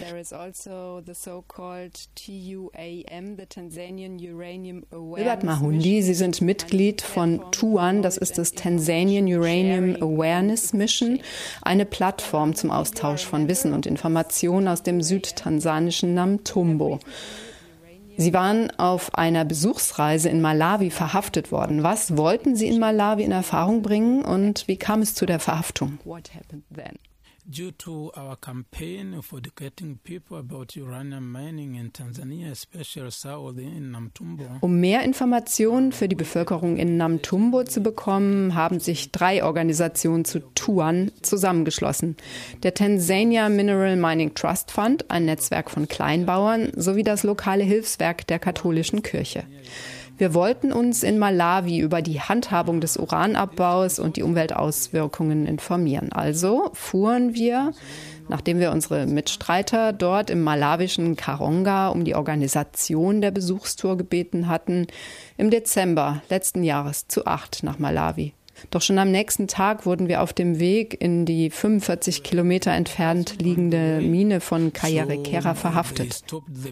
Wilbert Mahundi, Sie sind Mitglied von TUAN, das ist das Tanzanian Uranium Awareness Mission, eine Plattform zum Austausch von Wissen und Informationen aus dem südtansanischen Namtumbo. Sie waren auf einer Besuchsreise in Malawi verhaftet worden. Was wollten Sie in Malawi in Erfahrung bringen und wie kam es zu der Verhaftung? Due to our campaign for educating people about uranium mining in Tanzania, especially south in Namtumbo. Um mehr Informationen für die Bevölkerung in Namtumbo zu bekommen, haben sich drei Organisationen zu TUAN zusammengeschlossen. Der Tanzania Mineral Mining Trust Fund, ein Netzwerk von Kleinbauern, sowie das lokale Hilfswerk der katholischen Kirche. Wir wollten uns in Malawi über die Handhabung des Uranabbaus und die Umweltauswirkungen informieren. Also fuhren wir, nachdem wir unsere Mitstreiter dort im malawischen Karonga um die Organisation der Besuchstour gebeten hatten, im Dezember letzten Jahres zu acht nach Malawi. Doch schon am nächsten Tag wurden wir auf dem Weg in die fünfundvierzig Kilometer entfernt liegende Mine von Kayarekera verhaftet.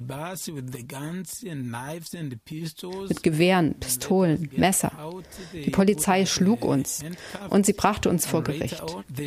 Mit Gewehren, Pistolen, Messer. Die Polizei schlug uns und sie brachte uns vor Gericht.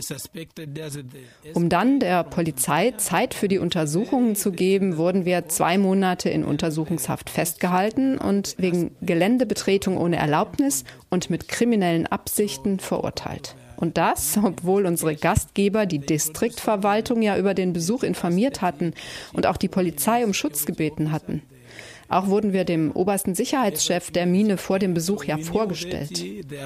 Um dann der Polizei Zeit für die Untersuchungen zu geben, wurden wir zwei Monate in Untersuchungshaft festgehalten und wegen Geländebetretung ohne Erlaubnis und mit kriminellen Absichten verurteilt. Und das, obwohl unsere Gastgeber die Distriktverwaltung ja über den Besuch informiert hatten und auch die Polizei um Schutz gebeten hatten. Auch wurden wir dem obersten Sicherheitschef der Mine vor dem Besuch ja vorgestellt.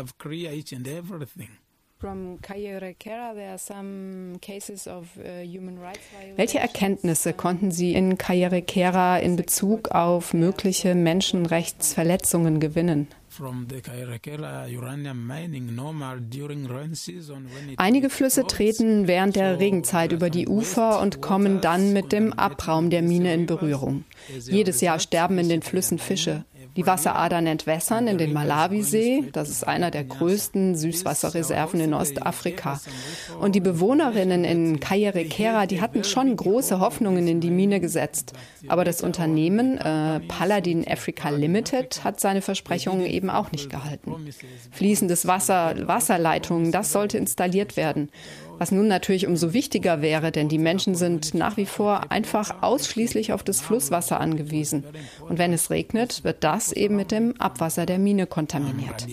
Welche Erkenntnisse konnten Sie in Kayarekera in Bezug auf mögliche Menschenrechtsverletzungen gewinnen? Einige Flüsse treten während der Regenzeit über die Ufer und kommen dann mit dem Abraum der Mine in Berührung. Jedes Jahr sterben in den Flüssen Fische. Die Wasseradern entwässern in den Malawisee, das ist einer der größten Süßwasserreserven in Ostafrika. Und die Bewohnerinnen in Kayarekera, die hatten schon große Hoffnungen in die Mine gesetzt. Aber das Unternehmen äh, Paladin Africa Limited hat seine Versprechungen eben auch nicht gehalten. Fließendes Wasser, Wasserleitungen, das sollte installiert werden. Was nun natürlich umso wichtiger wäre, denn die Menschen sind nach wie vor einfach ausschließlich auf das Flusswasser angewiesen. Und wenn es regnet, wird das eben mit dem Abwasser der Mine kontaminiert.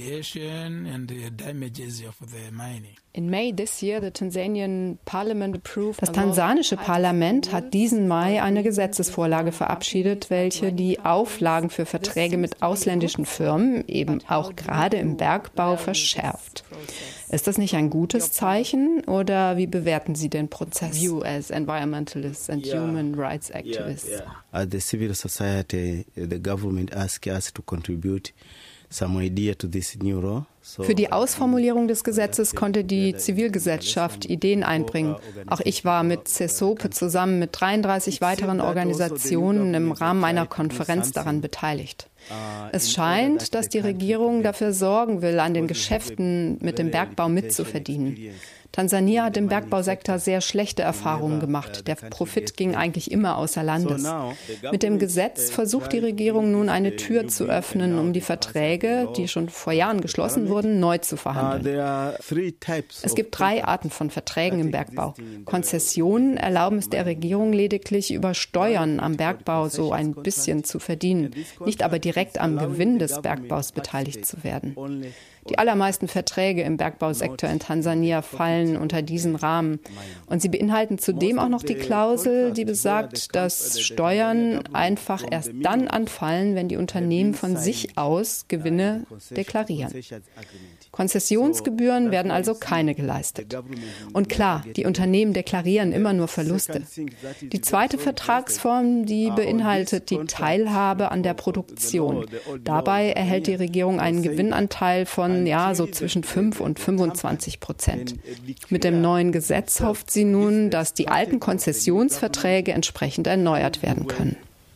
In May this year, the Tanzanian Parliament approved. Das tansanische Parlament hat diesen Mai eine Gesetzesvorlage verabschiedet, welche die Auflagen für Verträge mit ausländischen Firmen, eben auch gerade im Bergbau, verschärft. Ist das nicht ein gutes Zeichen oder wie bewerten Sie den Prozess? You as environmentalists and yeah. human rights activists. Yeah, yeah. As the civil society, the government asked us to contribute some idea to this new law. Für die Ausformulierung des Gesetzes konnte die Zivilgesellschaft Ideen einbringen. Auch ich war mit CESOPE zusammen mit dreiunddreißig weiteren Organisationen im Rahmen einer Konferenz daran beteiligt. Es scheint, dass die Regierung dafür sorgen will, an den Geschäften mit dem Bergbau mitzuverdienen. Tansania hat im Bergbausektor sehr schlechte Erfahrungen gemacht. Der Profit ging eigentlich immer außer Landes. Mit dem Gesetz versucht die Regierung nun eine Tür zu öffnen, um die Verträge, die schon vor Jahren geschlossen wurden, neu zu verhandeln. Es gibt drei Arten von Verträgen im Bergbau. Konzessionen erlauben es der Regierung lediglich, über Steuern am Bergbau so ein bisschen zu verdienen, nicht aber direkt am Gewinn des Bergbaus beteiligt zu werden. Die allermeisten Verträge im Bergbausektor in Tansania fallen unter diesen Rahmen. Und sie beinhalten zudem auch noch die Klausel, die besagt, dass Steuern einfach erst dann anfallen, wenn die Unternehmen von sich aus Gewinne deklarieren. Konzessionsgebühren werden also keine geleistet. Und klar, die Unternehmen deklarieren immer nur Verluste. Die zweite Vertragsform, die beinhaltet die Teilhabe an der Produktion. Dabei erhält die Regierung einen Gewinnanteil von ja so zwischen fünf und fünfundzwanzig Prozent. Mit dem neuen Gesetz hofft sie nun, dass die alten Konzessionsverträge entsprechend erneuert werden können.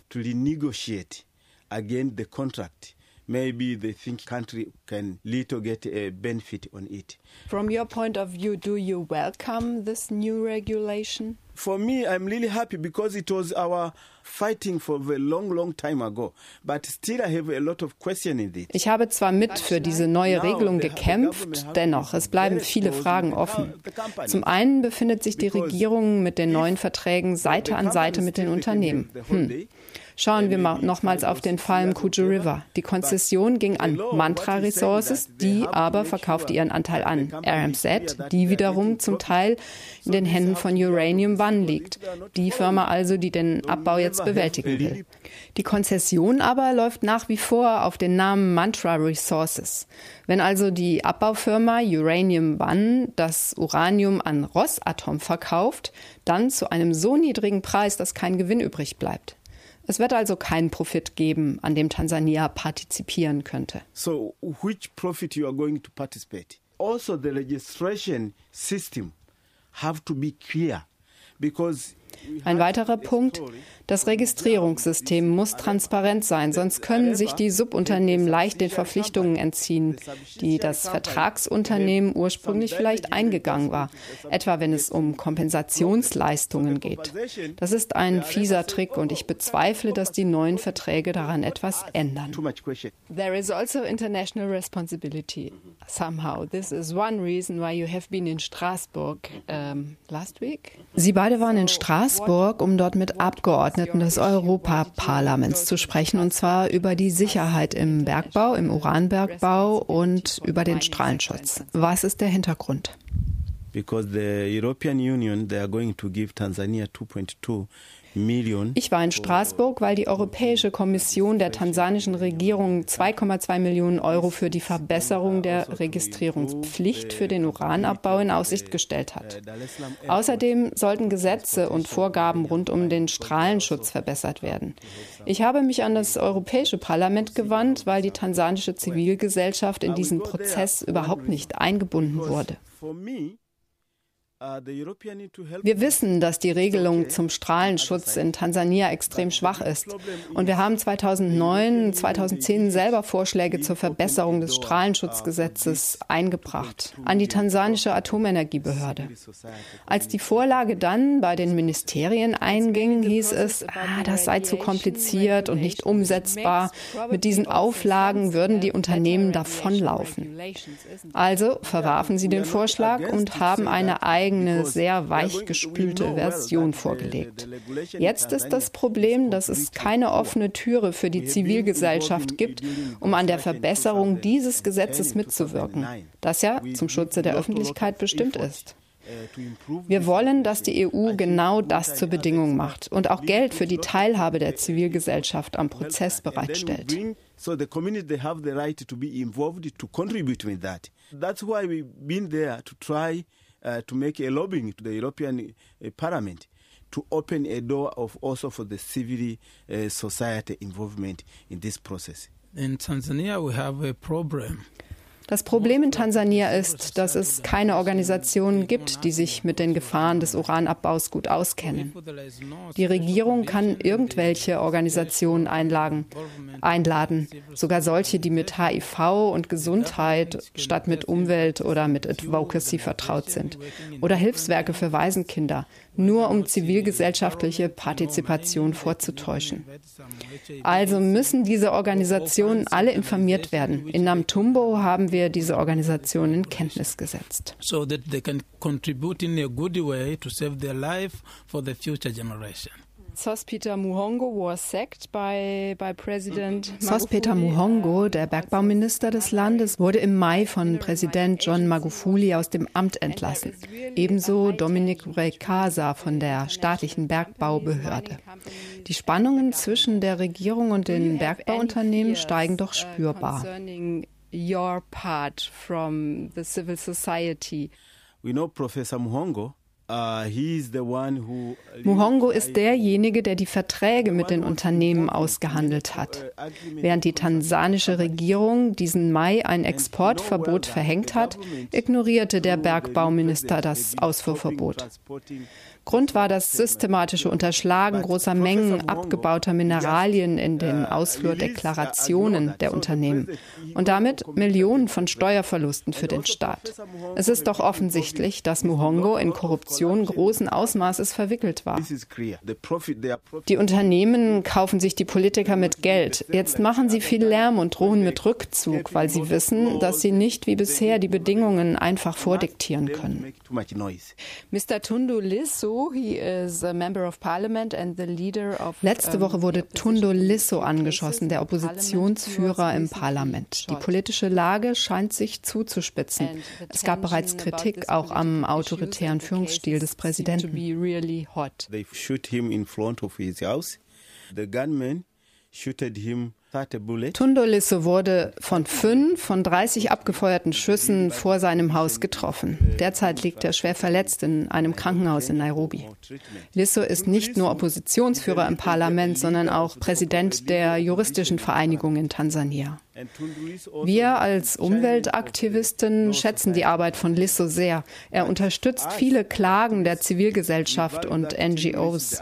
Maybe they think country can little get a benefit on it. From your point of view, do you welcome this new regulation? For me, I'm really happy because it was our fighting for a long, long time ago. But still I have a lot of questions in it. Ich habe zwar mit für diese neue Regelung gekämpft, dennoch, es bleiben viele Fragen offen. Zum einen befindet sich die Regierung mit den neuen Verträgen Seite an Seite mit den Unternehmen. Hm. Schauen wir mal nochmals auf den Fall Mkuju River. Die Konzession ging an Mantra Resources, die aber verkaufte ihren Anteil an R M Z, die wiederum zum Teil in den Händen von Uranium One liegt. Die Firma also, die den Abbau jetzt bewältigen will. Die Konzession aber läuft nach wie vor auf den Namen Mantra Resources. Wenn also die Abbaufirma Uranium One das Uranium an Rosatom verkauft, dann zu einem so niedrigen Preis, dass kein Gewinn übrig bleibt. Es wird also keinen Profit geben, an dem Tansania partizipieren könnte. So, which profit you are going to participate? Also, the registration system have to be clear, because ein weiterer Punkt, das Registrierungssystem muss transparent sein, sonst können sich die Subunternehmen leicht den Verpflichtungen entziehen, die das Vertragsunternehmen ursprünglich vielleicht eingegangen war, etwa wenn es um Kompensationsleistungen geht. Das ist ein fieser Trick und ich bezweifle, dass die neuen Verträge daran etwas ändern. There is also international responsibility somehow. This is one reason why you have been in Strasbourg um, last week. Sie beide waren in Straßburg, um dort mit Abgeordneten des Europaparlaments zu sprechen, und zwar über die Sicherheit im Bergbau, im Uranbergbau und über den Strahlenschutz. Was ist der Hintergrund? Because the European Union, they are going to give Tanzania two point two million. Ich war in Straßburg, weil die Europäische Kommission der tansanischen Regierung zwei Komma zwei Millionen Euro für die Verbesserung der Registrierungspflicht für den Uranabbau in Aussicht gestellt hat. Außerdem sollten Gesetze und Vorgaben rund um den Strahlenschutz verbessert werden. Ich habe mich an das Europäische Parlament gewandt, weil die tansanische Zivilgesellschaft in diesen Prozess überhaupt nicht eingebunden wurde. Wir wissen, dass die Regelung zum Strahlenschutz in Tansania extrem schwach ist. Und wir haben zweitausendneun, zweitausendzehn selber Vorschläge zur Verbesserung des Strahlenschutzgesetzes eingebracht an die tansanische Atomenergiebehörde. Als die Vorlage dann bei den Ministerien einging, hieß es, ah, das sei zu kompliziert und nicht umsetzbar. Mit diesen Auflagen würden die Unternehmen davonlaufen. Also verwarfen sie den Vorschlag und haben eine eigene eigene, sehr weichgespülte Version vorgelegt. Jetzt ist das Problem, dass es keine offene Türe für die Zivilgesellschaft gibt, um an der Verbesserung dieses Gesetzes mitzuwirken, das ja zum Schutze der Öffentlichkeit bestimmt ist. Wir wollen, dass die E U genau das zur Bedingung macht und auch Geld für die Teilhabe der Zivilgesellschaft am Prozess bereitstellt. So the community, they have the right to be involved, to contribute with that. That's why we've been there to try uh, to make a lobbying to the European uh, Parliament to open a door of also for the civil uh, society involvement in this process. In Tanzania we have a problem. Das Problem in Tansania ist, dass es keine Organisationen gibt, die sich mit den Gefahren des Uranabbaus gut auskennen. Die Regierung kann irgendwelche Organisationen einladen, einladen, sogar solche, die mit H I V und Gesundheit statt mit Umwelt oder mit Advocacy vertraut sind, oder Hilfswerke für Waisenkinder, nur um zivilgesellschaftliche Partizipation vorzutäuschen. Also müssen diese Organisationen alle informiert werden. In Namtumbo haben wir diese Organisationen in Kenntnis gesetzt. So that they can contribute in a good way to save their life for the future generation. Sospeter Muhongo was sacked by, by President Sospeter Muhongo, der Bergbauminister des Landes, wurde im Mai von Präsident John Magufuli aus dem Amt entlassen. Ebenso Dominic Rekasa von der staatlichen Bergbaubehörde. Die Spannungen zwischen der Regierung und den Bergbauunternehmen steigen doch spürbar. Your part from the civil society. We know Professor Muhongo. Uh, he is the one who Muhongo ist derjenige, der die Verträge mit den Unternehmen ausgehandelt hat. Während die tansanische Regierung diesen Mai ein Exportverbot verhängt hat, ignorierte der Bergbauminister das Ausfuhrverbot. Grund war das systematische Unterschlagen großer Mengen abgebauter Mineralien in den Ausfuhrdeklarationen der Unternehmen und damit Millionen von Steuerverlusten für den Staat. Es ist doch offensichtlich, dass Muhongo in Korruption großen Ausmaßes verwickelt war. Die Unternehmen kaufen sich die Politiker mit Geld. Jetzt machen sie viel Lärm und drohen mit Rückzug, weil sie wissen, dass sie nicht wie bisher die Bedingungen einfach vordiktieren können. Mister Tundu Lissu, he is a member of parliament and the leader of, Letzte Woche wurde Tundu Lissu angeschossen, der Oppositionsführer im Parlament. Die politische Lage scheint sich zuzuspitzen. Es gab bereits Kritik auch am autoritären Führungsstil des Präsidenten. They shoot him in front of his house. The gunman shooted him. Tundu Lissu wurde von fünf von dreißig abgefeuerten Schüssen vor seinem Haus getroffen. Derzeit liegt er schwer verletzt in einem Krankenhaus in Nairobi. Lissu ist nicht nur Oppositionsführer im Parlament, sondern auch Präsident der juristischen Vereinigung in Tansania. Wir als Umweltaktivisten schätzen die Arbeit von Lissu sehr. Er unterstützt viele Klagen der Zivilgesellschaft und N G Os.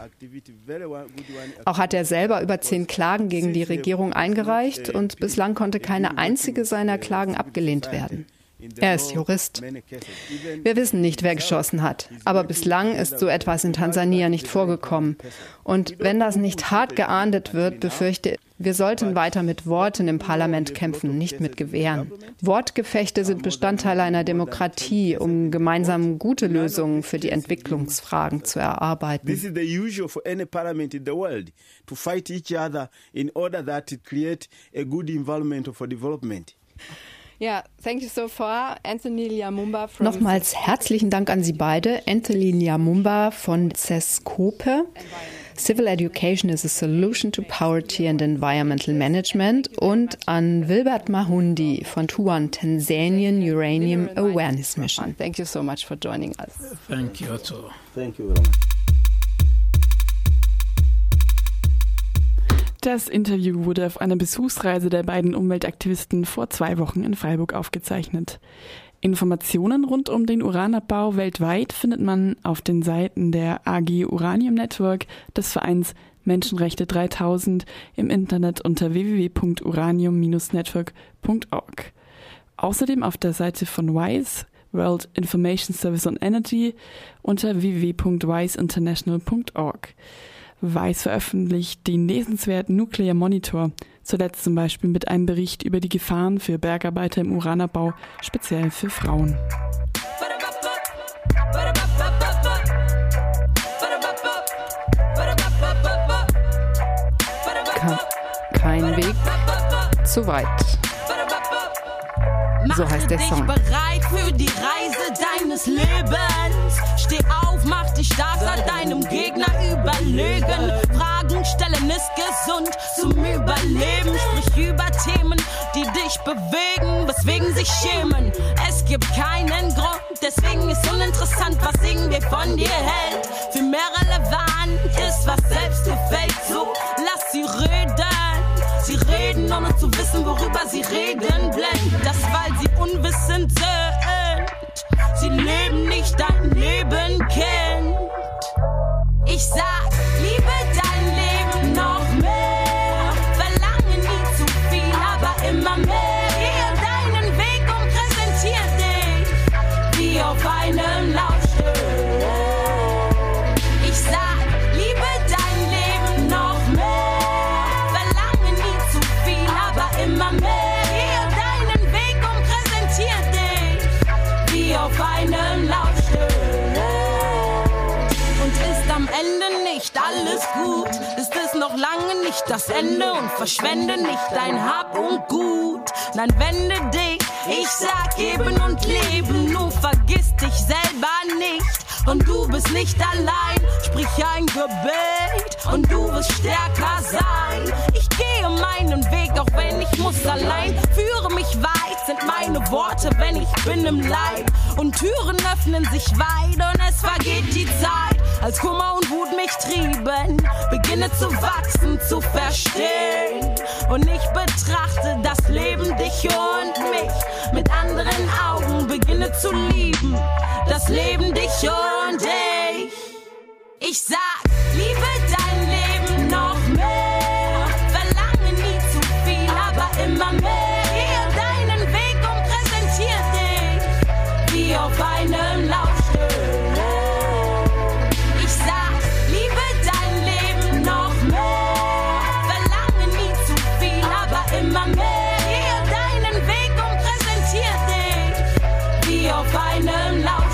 Auch hat er selber über zehn Klagen gegen die Regierung eingereicht und bislang konnte keine einzige seiner Klagen abgelehnt werden. Er ist Jurist. Wir wissen nicht, wer geschossen hat, aber bislang ist so etwas in Tansania nicht vorgekommen. Und wenn das nicht hart geahndet wird, befürchte ich, wir sollten weiter mit Worten im Parlament kämpfen, nicht mit Gewehren. Wortgefechte sind Bestandteil einer Demokratie, um gemeinsam gute Lösungen für die Entwicklungsfragen zu erarbeiten. This is the usual for any parliament in the world, to fight each other in order that it create a good environment for development. Yeah, thank you so far, Anthony Lyamumba from Nochmals herzlichen Dank an Sie beide, Anthony Lyamumba von CESCOPE. Civil Education is a Solution to Poverty and Environmental Management, und an Wilbert Mahundi von TUAN, Tanzanian Uranium Awareness Mission. Thank you so much for joining us. Thank you too. Thank you very much. Das Interview wurde auf einer Besuchsreise der beiden Umweltaktivisten vor zwei Wochen in Freiburg aufgezeichnet. Informationen rund um den Uranabbau weltweit findet man auf den Seiten der A G Uranium Network des Vereins Menschenrechte dreitausend im Internet unter w w w punkt uranium Bindestrich network punkt org. Außerdem auf der Seite von WISE, World Information Service on Energy, unter w w w punkt wise international punkt org. WISE veröffentlicht den lesenswerten Nuclear Monitor, zuletzt zum Beispiel mit einem Bericht über die Gefahren für Bergarbeiter im Uranabbau, speziell für Frauen. Kein Weg zu weit. So heißt der Song. Mach dich bereit für die Reise deines Lebens. Steh auf, mach dich stark, sei deinem Gegner überlegen. Fragen stellen ist gesund zum Überleben. Sprich über Themen, die dich bewegen, weswegen sich schämen. Es gibt keinen Grund, deswegen ist uninteressant, was irgendwer von dir hält. Viel mehr relevant ist, was selbst gefällt. So, lass sie reden. Sie reden, ohne zu wissen, worüber sie reden. Blend das, weil sie unwissend sind. Sie leben nicht dein Leben, Kind. Ich sag, liebe dein Leben noch mehr. Verlange nie zu viel, aber immer mehr. Gehe deinen Weg und präsentier dich wie auf einem Laufsteg. Ich sag, liebe dein Leben noch mehr. Verlange nie zu viel, aber immer mehr. Gehe deinen Weg und präsentier dich wie auf einem Laufsteg. Und ist am Ende nicht alles gut, ist es noch lange nicht das Ende und verschwende nicht dein Hab und Gut. Nein, wende dich, ich sag geben und leben, nur vergiss dich selber nicht. Und du bist nicht allein, sprich ein Gebet und du wirst stärker sein. Ich gehe meinen Weg, auch wenn ich muss allein. Führe mich weit, sind meine Worte, wenn ich bin im Leid. Und Türen öffnen sich weit und es vergeht die Zeit. Als Kummer und Wut mich trieben, beginne zu wachsen, zu verstehen. Und ich betrachte das Leben, dich und mich mit anderen Augen, beginne zu lieben. Das Leben, dich und ich. Ich sag, liebe dein Leben noch mehr. Verlange nie zu viel, aber immer mehr. Gehe deinen Weg und präsentier dich wie auf einem Laufsteg. Ich sag, liebe dein Leben noch mehr. Verlange nie zu viel, aber immer mehr. Gehe deinen Weg und präsentier dich wie auf einem Laufsteg.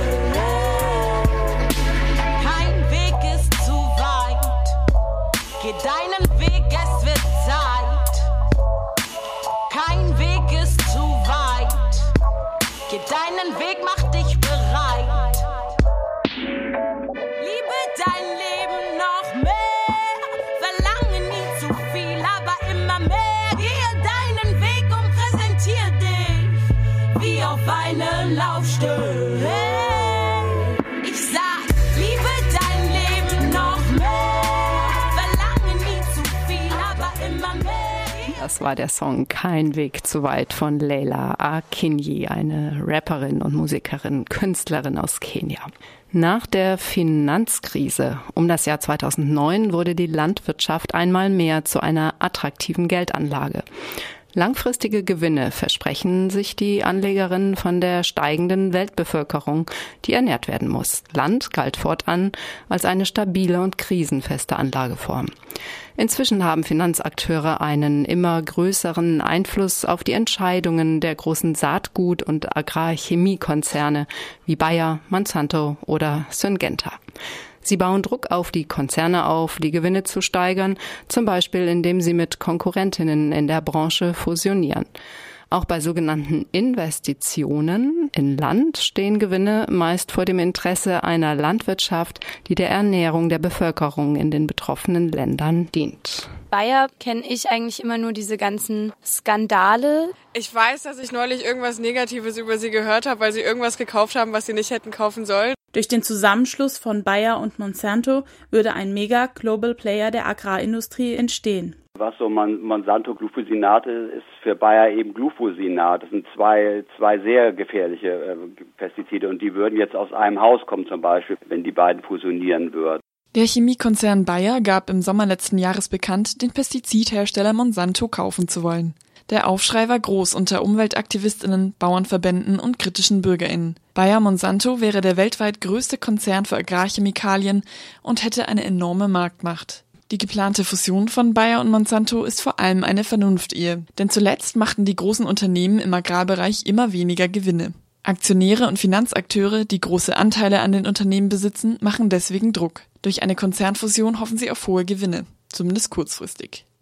Geh deinen Weg, es wird Zeit. Kein Weg ist zu weit. Geh deinen Weg, mach dich bereit. Liebe dein Leben noch mehr. Verlange nie zu viel, aber immer mehr. Gehe deinen Weg und präsentier dich wie auf einem Laufsteg. Ich sag, liebe dein Leben noch mehr. Das war der Song Kein Weg zu weit von Leila Akinyi, eine Rapperin und Musikerin, Künstlerin aus Kenia. Nach der Finanzkrise um das Jahr zweitausendneun wurde die Landwirtschaft einmal mehr zu einer attraktiven Geldanlage. Langfristige Gewinne versprechen sich die Anlegerinnen von der steigenden Weltbevölkerung, die ernährt werden muss. Land galt fortan als eine stabile und krisenfeste Anlageform. Inzwischen haben Finanzakteure einen immer größeren Einfluss auf die Entscheidungen der großen Saatgut- und Agrarchemiekonzerne wie Bayer, Monsanto oder Syngenta. Sie bauen Druck auf die Konzerne auf, die Gewinne zu steigern, zum Beispiel indem sie mit Konkurrentinnen in der Branche fusionieren. Auch bei sogenannten Investitionen in Land stehen Gewinne meist vor dem Interesse einer Landwirtschaft, die der Ernährung der Bevölkerung in den betroffenen Ländern dient. Bayer kenne ich eigentlich immer nur diese ganzen Skandale. Ich weiß, dass ich neulich irgendwas Negatives über sie gehört habe, weil sie irgendwas gekauft haben, was sie nicht hätten kaufen sollen. Durch den Zusammenschluss von Bayer und Monsanto würde ein Mega-Global-Player der Agrarindustrie entstehen. Was so Monsanto Glufosinat ist, ist für Bayer eben Glufosinat. Das sind zwei, zwei sehr gefährliche äh, Pestizide und die würden jetzt aus einem Haus kommen zum Beispiel, wenn die beiden fusionieren würden. Der Chemiekonzern Bayer gab im Sommer letzten Jahres bekannt, den Pestizidhersteller Monsanto kaufen zu wollen. Der Aufschrei war groß unter UmweltaktivistInnen, Bauernverbänden und kritischen BürgerInnen. Bayer Monsanto wäre der weltweit größte Konzern für Agrarchemikalien und hätte eine enorme Marktmacht. Die geplante Fusion von Bayer und Monsanto ist vor allem eine Vernunftehe, denn zuletzt machten die großen Unternehmen im Agrarbereich immer weniger Gewinne. Aktionäre und Finanzakteure, die große Anteile an den Unternehmen besitzen, machen deswegen Druck. Durch eine Konzernfusion hoffen sie auf hohe Gewinne, zumindest kurzfristig.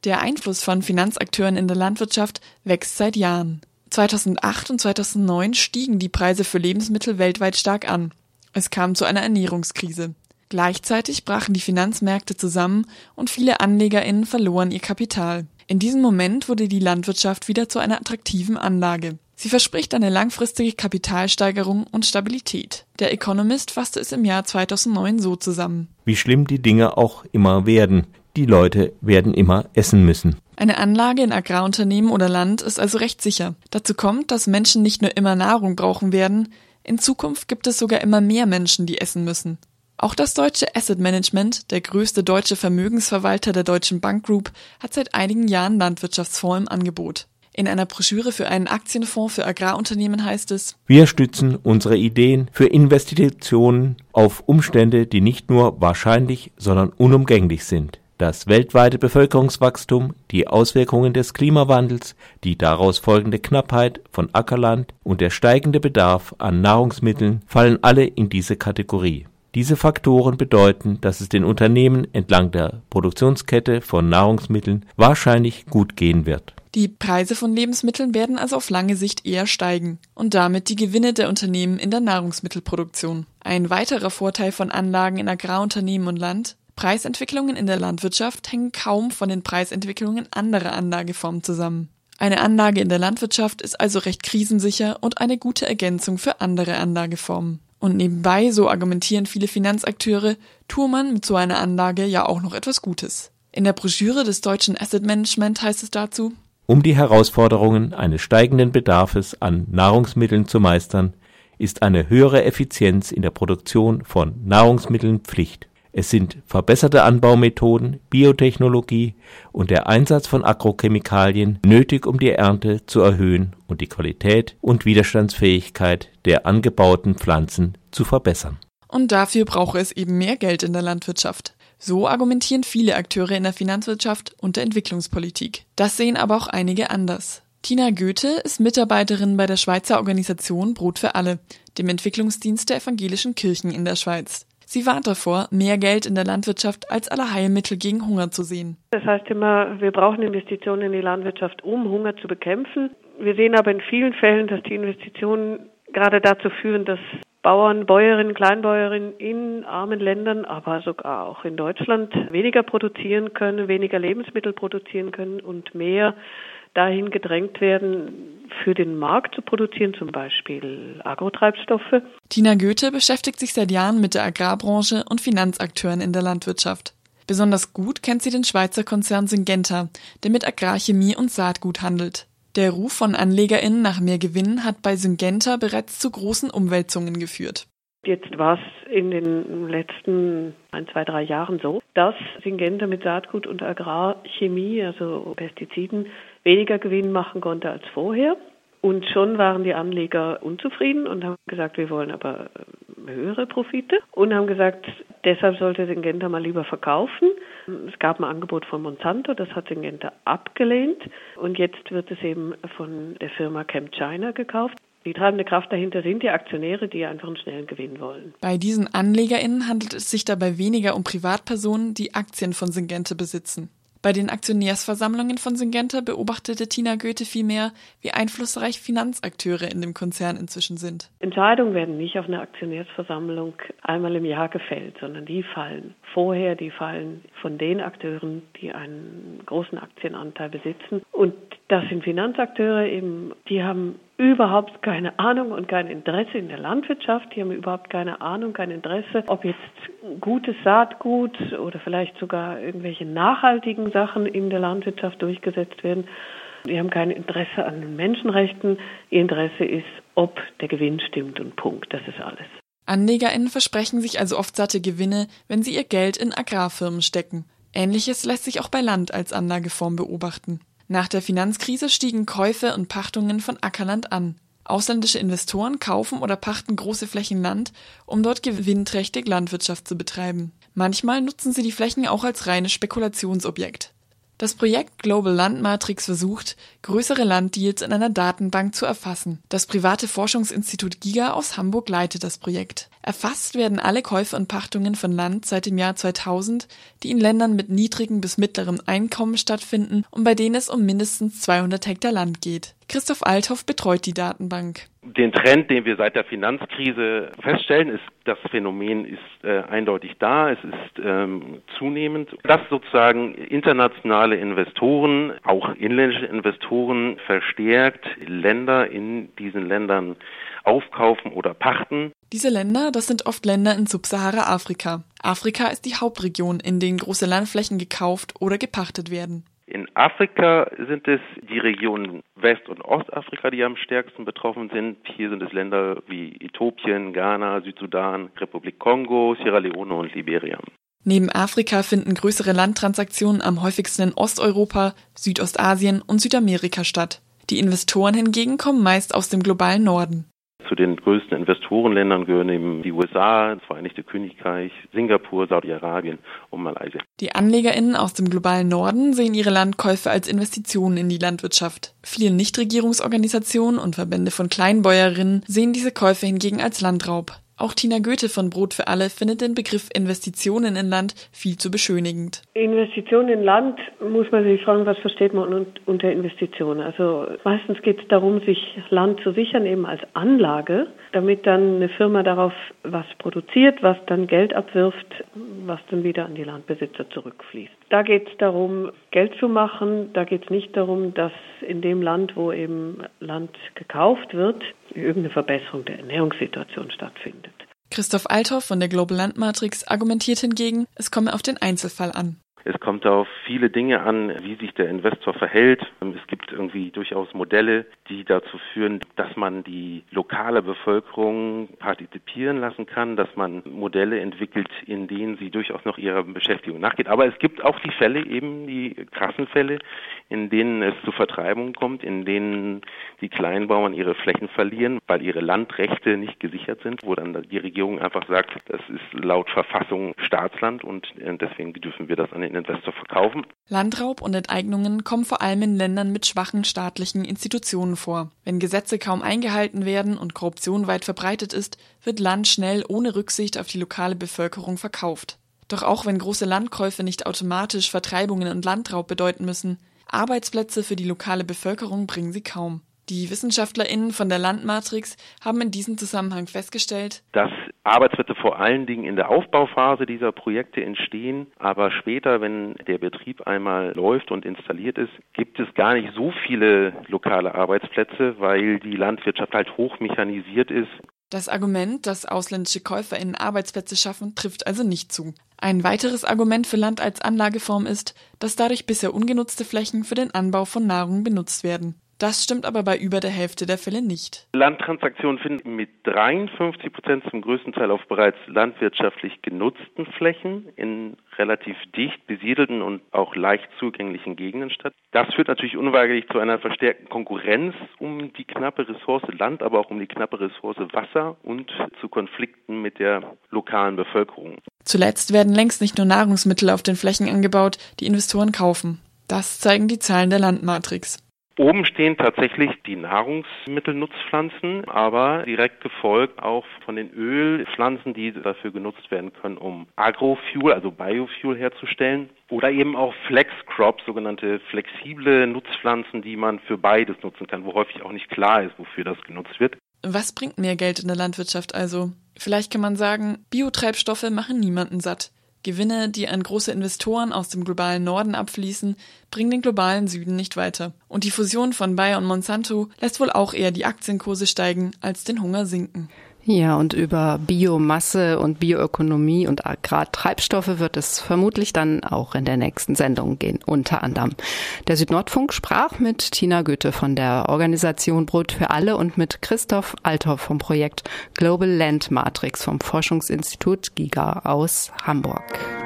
Der Einfluss von Finanzakteuren in der Landwirtschaft wächst seit Jahren. zweitausendacht und zweitausendneun stiegen die Preise für Lebensmittel weltweit stark an. Es kam zu einer Ernährungskrise. Gleichzeitig brachen die Finanzmärkte zusammen und viele AnlegerInnen verloren ihr Kapital. In diesem Moment wurde die Landwirtschaft wieder zu einer attraktiven Anlage. Sie verspricht eine langfristige Kapitalsteigerung und Stabilität. Der Economist fasste es im Jahr zweitausendneun so zusammen. Wie schlimm die Dinge auch immer werden. Die Leute werden immer essen müssen. Eine Anlage in Agrarunternehmen oder Land ist also recht sicher. Dazu kommt, dass Menschen nicht nur immer Nahrung brauchen werden, in Zukunft gibt es sogar immer mehr Menschen, die essen müssen. Auch das deutsche Asset Management, der größte deutsche Vermögensverwalter der Deutschen Bank Group, hat seit einigen Jahren Landwirtschaftsfonds im Angebot. In einer Broschüre für einen Aktienfonds für Agrarunternehmen heißt es: Wir stützen unsere Ideen für Investitionen auf Umstände, die nicht nur wahrscheinlich, sondern unumgänglich sind. Das weltweite Bevölkerungswachstum, die Auswirkungen des Klimawandels, die daraus folgende Knappheit von Ackerland und der steigende Bedarf an Nahrungsmitteln fallen alle in diese Kategorie. Diese Faktoren bedeuten, dass es den Unternehmen entlang der Produktionskette von Nahrungsmitteln wahrscheinlich gut gehen wird. Die Preise von Lebensmitteln werden also auf lange Sicht eher steigen und damit die Gewinne der Unternehmen in der Nahrungsmittelproduktion. Ein weiterer Vorteil von Anlagen in Agrarunternehmen und Land: Preisentwicklungen in der Landwirtschaft hängen kaum von den Preisentwicklungen anderer Anlageformen zusammen. Eine Anlage in der Landwirtschaft ist also recht krisensicher und eine gute Ergänzung für andere Anlageformen. Und nebenbei, so argumentieren viele Finanzakteure, tue man mit so einer Anlage ja auch noch etwas Gutes. In der Broschüre des Deutschen Asset Management heißt es dazu: Um die Herausforderungen eines steigenden Bedarfs an Nahrungsmitteln zu meistern, ist eine höhere Effizienz in der Produktion von Nahrungsmitteln Pflicht. Es sind verbesserte Anbaumethoden, Biotechnologie und der Einsatz von Agrochemikalien nötig, um die Ernte zu erhöhen und die Qualität und Widerstandsfähigkeit der angebauten Pflanzen zu verbessern. Und dafür brauche es eben mehr Geld in der Landwirtschaft. So argumentieren viele Akteure in der Finanzwirtschaft und der Entwicklungspolitik. Das sehen aber auch einige anders. Tina Goethe ist Mitarbeiterin bei der Schweizer Organisation Brot für alle, dem Entwicklungsdienst der evangelischen Kirchen in der Schweiz. Sie warnt davor, mehr Geld in der Landwirtschaft als Allerheilmittel gegen Hunger zu sehen. Das heißt immer, wir brauchen Investitionen in die Landwirtschaft, um Hunger zu bekämpfen. Wir sehen aber in vielen Fällen, dass die Investitionen gerade dazu führen, dass Bauern, Bäuerinnen, Kleinbäuerinnen in armen Ländern, aber sogar auch in Deutschland weniger produzieren können, weniger Lebensmittel produzieren können und mehr dahin gedrängt werden, für den Markt zu produzieren, zum Beispiel Agrotreibstoffe. Tina Goethe beschäftigt sich seit Jahren mit der Agrarbranche und Finanzakteuren in der Landwirtschaft. Besonders gut kennt sie den Schweizer Konzern Syngenta, der mit Agrarchemie und Saatgut handelt. Der Ruf von AnlegerInnen nach mehr Gewinn hat bei Syngenta bereits zu großen Umwälzungen geführt. Jetzt war es in den letzten ein, zwei, drei Jahren so, dass Syngenta mit Saatgut und Agrarchemie, also Pestiziden, weniger Gewinn machen konnte als vorher. Und schon waren die Anleger unzufrieden und haben gesagt, wir wollen aber höhere Profite. Und haben gesagt, deshalb sollte Syngenta mal lieber verkaufen. Es gab ein Angebot von Monsanto, das hat Syngenta abgelehnt. Und jetzt wird es eben von der Firma ChemChina gekauft. Die treibende Kraft dahinter sind die Aktionäre, die einfach einen schnellen Gewinn wollen. Bei diesen AnlegerInnen handelt es sich dabei weniger um Privatpersonen, die Aktien von Syngenta besitzen. Bei den Aktionärsversammlungen von Syngenta beobachtete Tina Goethe vielmehr, wie einflussreich Finanzakteure in dem Konzern inzwischen sind. Entscheidungen werden nicht auf einer Aktionärsversammlung einmal im Jahr gefällt, sondern die fallen vorher, die fallen von den Akteuren, die einen großen Aktienanteil besitzen. Und das sind Finanzakteure eben, die haben überhaupt keine Ahnung und kein Interesse in der Landwirtschaft. Die haben überhaupt keine Ahnung, kein Interesse, ob jetzt gutes Saatgut oder vielleicht sogar irgendwelche nachhaltigen Sachen in der Landwirtschaft durchgesetzt werden. Die haben kein Interesse an den Menschenrechten. Ihr Interesse ist, ob der Gewinn stimmt und Punkt. Das ist alles. AnlegerInnen versprechen sich also oft satte Gewinne, wenn sie ihr Geld in Agrarfirmen stecken. Ähnliches lässt sich auch bei Land als Anlageform beobachten. Nach der Finanzkrise stiegen Käufe und Pachtungen von Ackerland an. Ausländische Investoren kaufen oder pachten große Flächen Land, um dort gewinnträchtig Landwirtschaft zu betreiben. Manchmal nutzen sie die Flächen auch als reines Spekulationsobjekt. Das Projekt Global Land Matrix versucht, größere Landdeals in einer Datenbank zu erfassen. Das private Forschungsinstitut GIGA aus Hamburg leitet das Projekt. Erfasst werden alle Käufe und Pachtungen von Land seit dem Jahr zweitausend, die in Ländern mit niedrigem bis mittlerem Einkommen stattfinden und bei denen es um mindestens zweihundert Hektar Land geht. Christoph Althoff betreut die Datenbank. Den Trend, den wir seit der Finanzkrise feststellen, ist, das Phänomen ist äh, eindeutig da, es ist ähm, zunehmend, dass sozusagen internationale Investoren, auch inländische Investoren, verstärkt Länder in diesen Ländern aufkaufen oder pachten. Diese Länder, das sind oft Länder in Subsahara-Afrika. Afrika ist die Hauptregion, in denen große Landflächen gekauft oder gepachtet werden. In Afrika sind es die Regionen West- und Ostafrika, die am stärksten betroffen sind. Hier sind es Länder wie Äthiopien, Ghana, Südsudan, Republik Kongo, Sierra Leone und Liberia. Neben Afrika finden größere Landtransaktionen am häufigsten in Osteuropa, Südostasien und Südamerika statt. Die Investoren hingegen kommen meist aus dem globalen Norden. Zu den größten Investorenländern gehören eben die U S A, das Vereinigte Königreich, Singapur, Saudi-Arabien und Malaysia. Die AnlegerInnen aus dem globalen Norden sehen ihre Landkäufe als Investitionen in die Landwirtschaft. Viele Nichtregierungsorganisationen und Verbände von Kleinbäuerinnen sehen diese Käufe hingegen als Landraub. Auch Tina Goethe von Brot für alle findet den Begriff Investitionen in Land viel zu beschönigend. Investitionen in Land, muss man sich fragen, was versteht man unter Investitionen? Also meistens geht es darum, sich Land zu sichern, eben als Anlage, damit dann eine Firma darauf was produziert, was dann Geld abwirft, was dann wieder an die Landbesitzer zurückfließt. Da geht es darum, Geld zu machen. Da geht es nicht darum, dass in dem Land, wo eben Land gekauft wird, irgendeine Verbesserung der Ernährungssituation stattfindet. Christoph Althoff von der Global Land Matrix argumentiert hingegen, es komme auf den Einzelfall an. Es kommt auf viele Dinge an, wie sich der Investor verhält. Es gibt irgendwie durchaus Modelle, die dazu führen, dass man die lokale Bevölkerung partizipieren lassen kann, dass man Modelle entwickelt, in denen sie durchaus noch ihrer Beschäftigung nachgeht. Aber es gibt auch die Fälle, eben die krassen Fälle, in denen es zu Vertreibungen kommt, in denen die Kleinbauern ihre Flächen verlieren, weil ihre Landrechte nicht gesichert sind, wo dann die Regierung einfach sagt, das ist laut Verfassung Staatsland und deswegen dürfen wir das an den Investor verkaufen. Landraub und Enteignungen kommen vor allem in Ländern mit schwachen staatlichen Institutionen vor. Wenn Gesetze kaum eingehalten werden und Korruption weit verbreitet ist, wird Land schnell ohne Rücksicht auf die lokale Bevölkerung verkauft. Doch auch wenn große Landkäufe nicht automatisch Vertreibungen und Landraub bedeuten müssen, Arbeitsplätze für die lokale Bevölkerung bringen sie kaum. Die WissenschaftlerInnen von der Landmatrix haben in diesem Zusammenhang festgestellt, dass Arbeitsplätze vor allen Dingen in der Aufbauphase dieser Projekte entstehen, aber später, wenn der Betrieb einmal läuft und installiert ist, gibt es gar nicht so viele lokale Arbeitsplätze, weil die Landwirtschaft halt hochmechanisiert ist. Das Argument, dass ausländische KäuferInnen Arbeitsplätze schaffen, trifft also nicht zu. Ein weiteres Argument für Land als Anlageform ist, dass dadurch bisher ungenutzte Flächen für den Anbau von Nahrung benutzt werden. Das stimmt aber bei über der Hälfte der Fälle nicht. Landtransaktionen finden mit dreiundfünfzig Prozent zum größten Teil auf bereits landwirtschaftlich genutzten Flächen in relativ dicht besiedelten und auch leicht zugänglichen Gegenden statt. Das führt natürlich unweigerlich zu einer verstärkten Konkurrenz um die knappe Ressource Land, aber auch um die knappe Ressource Wasser und zu Konflikten mit der lokalen Bevölkerung. Zuletzt werden längst nicht nur Nahrungsmittel auf den Flächen angebaut, die Investoren kaufen. Das zeigen die Zahlen der Landmatrix. Oben stehen tatsächlich die Nahrungsmittelnutzpflanzen, aber direkt gefolgt auch von den Ölpflanzen, die dafür genutzt werden können, um Agrofuel, also Biofuel herzustellen. Oder eben auch Flexcrops, sogenannte flexible Nutzpflanzen, die man für beides nutzen kann, wo häufig auch nicht klar ist, wofür das genutzt wird. Was bringt mehr Geld in der Landwirtschaft also? Vielleicht kann man sagen, Biotreibstoffe machen niemanden satt. Gewinne, die an große Investoren aus dem globalen Norden abfließen, bringen den globalen Süden nicht weiter. Und die Fusion von Bayer und Monsanto lässt wohl auch eher die Aktienkurse steigen, als den Hunger sinken. Ja, und über Biomasse und Bioökonomie und Agrartreibstoffe wird es vermutlich dann auch in der nächsten Sendung gehen, unter anderem. Der Südnordfunk sprach mit Tina Goethe von der Organisation Brot für alle und mit Christoph Althoff vom Projekt Global Land Matrix vom Forschungsinstitut GIGA aus Hamburg.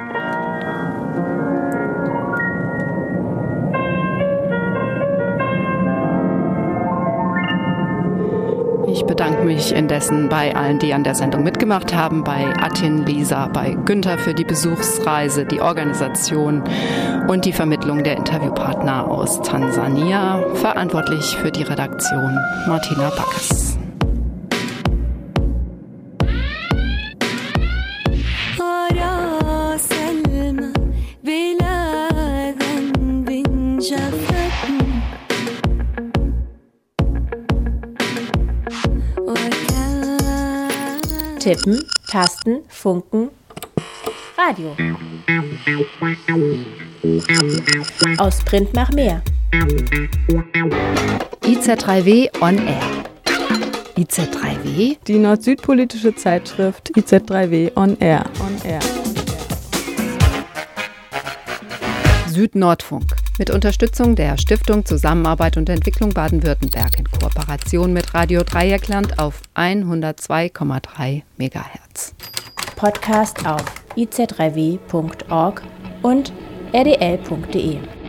Ich bedanke mich indessen bei allen, die an der Sendung mitgemacht haben, bei Atin, Lisa, bei Günther für die Besuchsreise, die Organisation und die Vermittlung der Interviewpartner aus Tansania. Verantwortlich für die Redaktion Martina Backes. Tippen, Tasten, Funken, Radio. Aus Print nach mehr. I Z drei W on Air. I Z drei W? Die nord-süd-politische Zeitschrift I Z drei W on Air. On Air. Süd-Nordfunk. Mit Unterstützung der Stiftung Zusammenarbeit und Entwicklung Baden-Württemberg in Kooperation mit Radio Dreieckland auf hundertzwei Komma drei Megahertz. Podcast auf i z drei w punkt org und r d l punkt d e.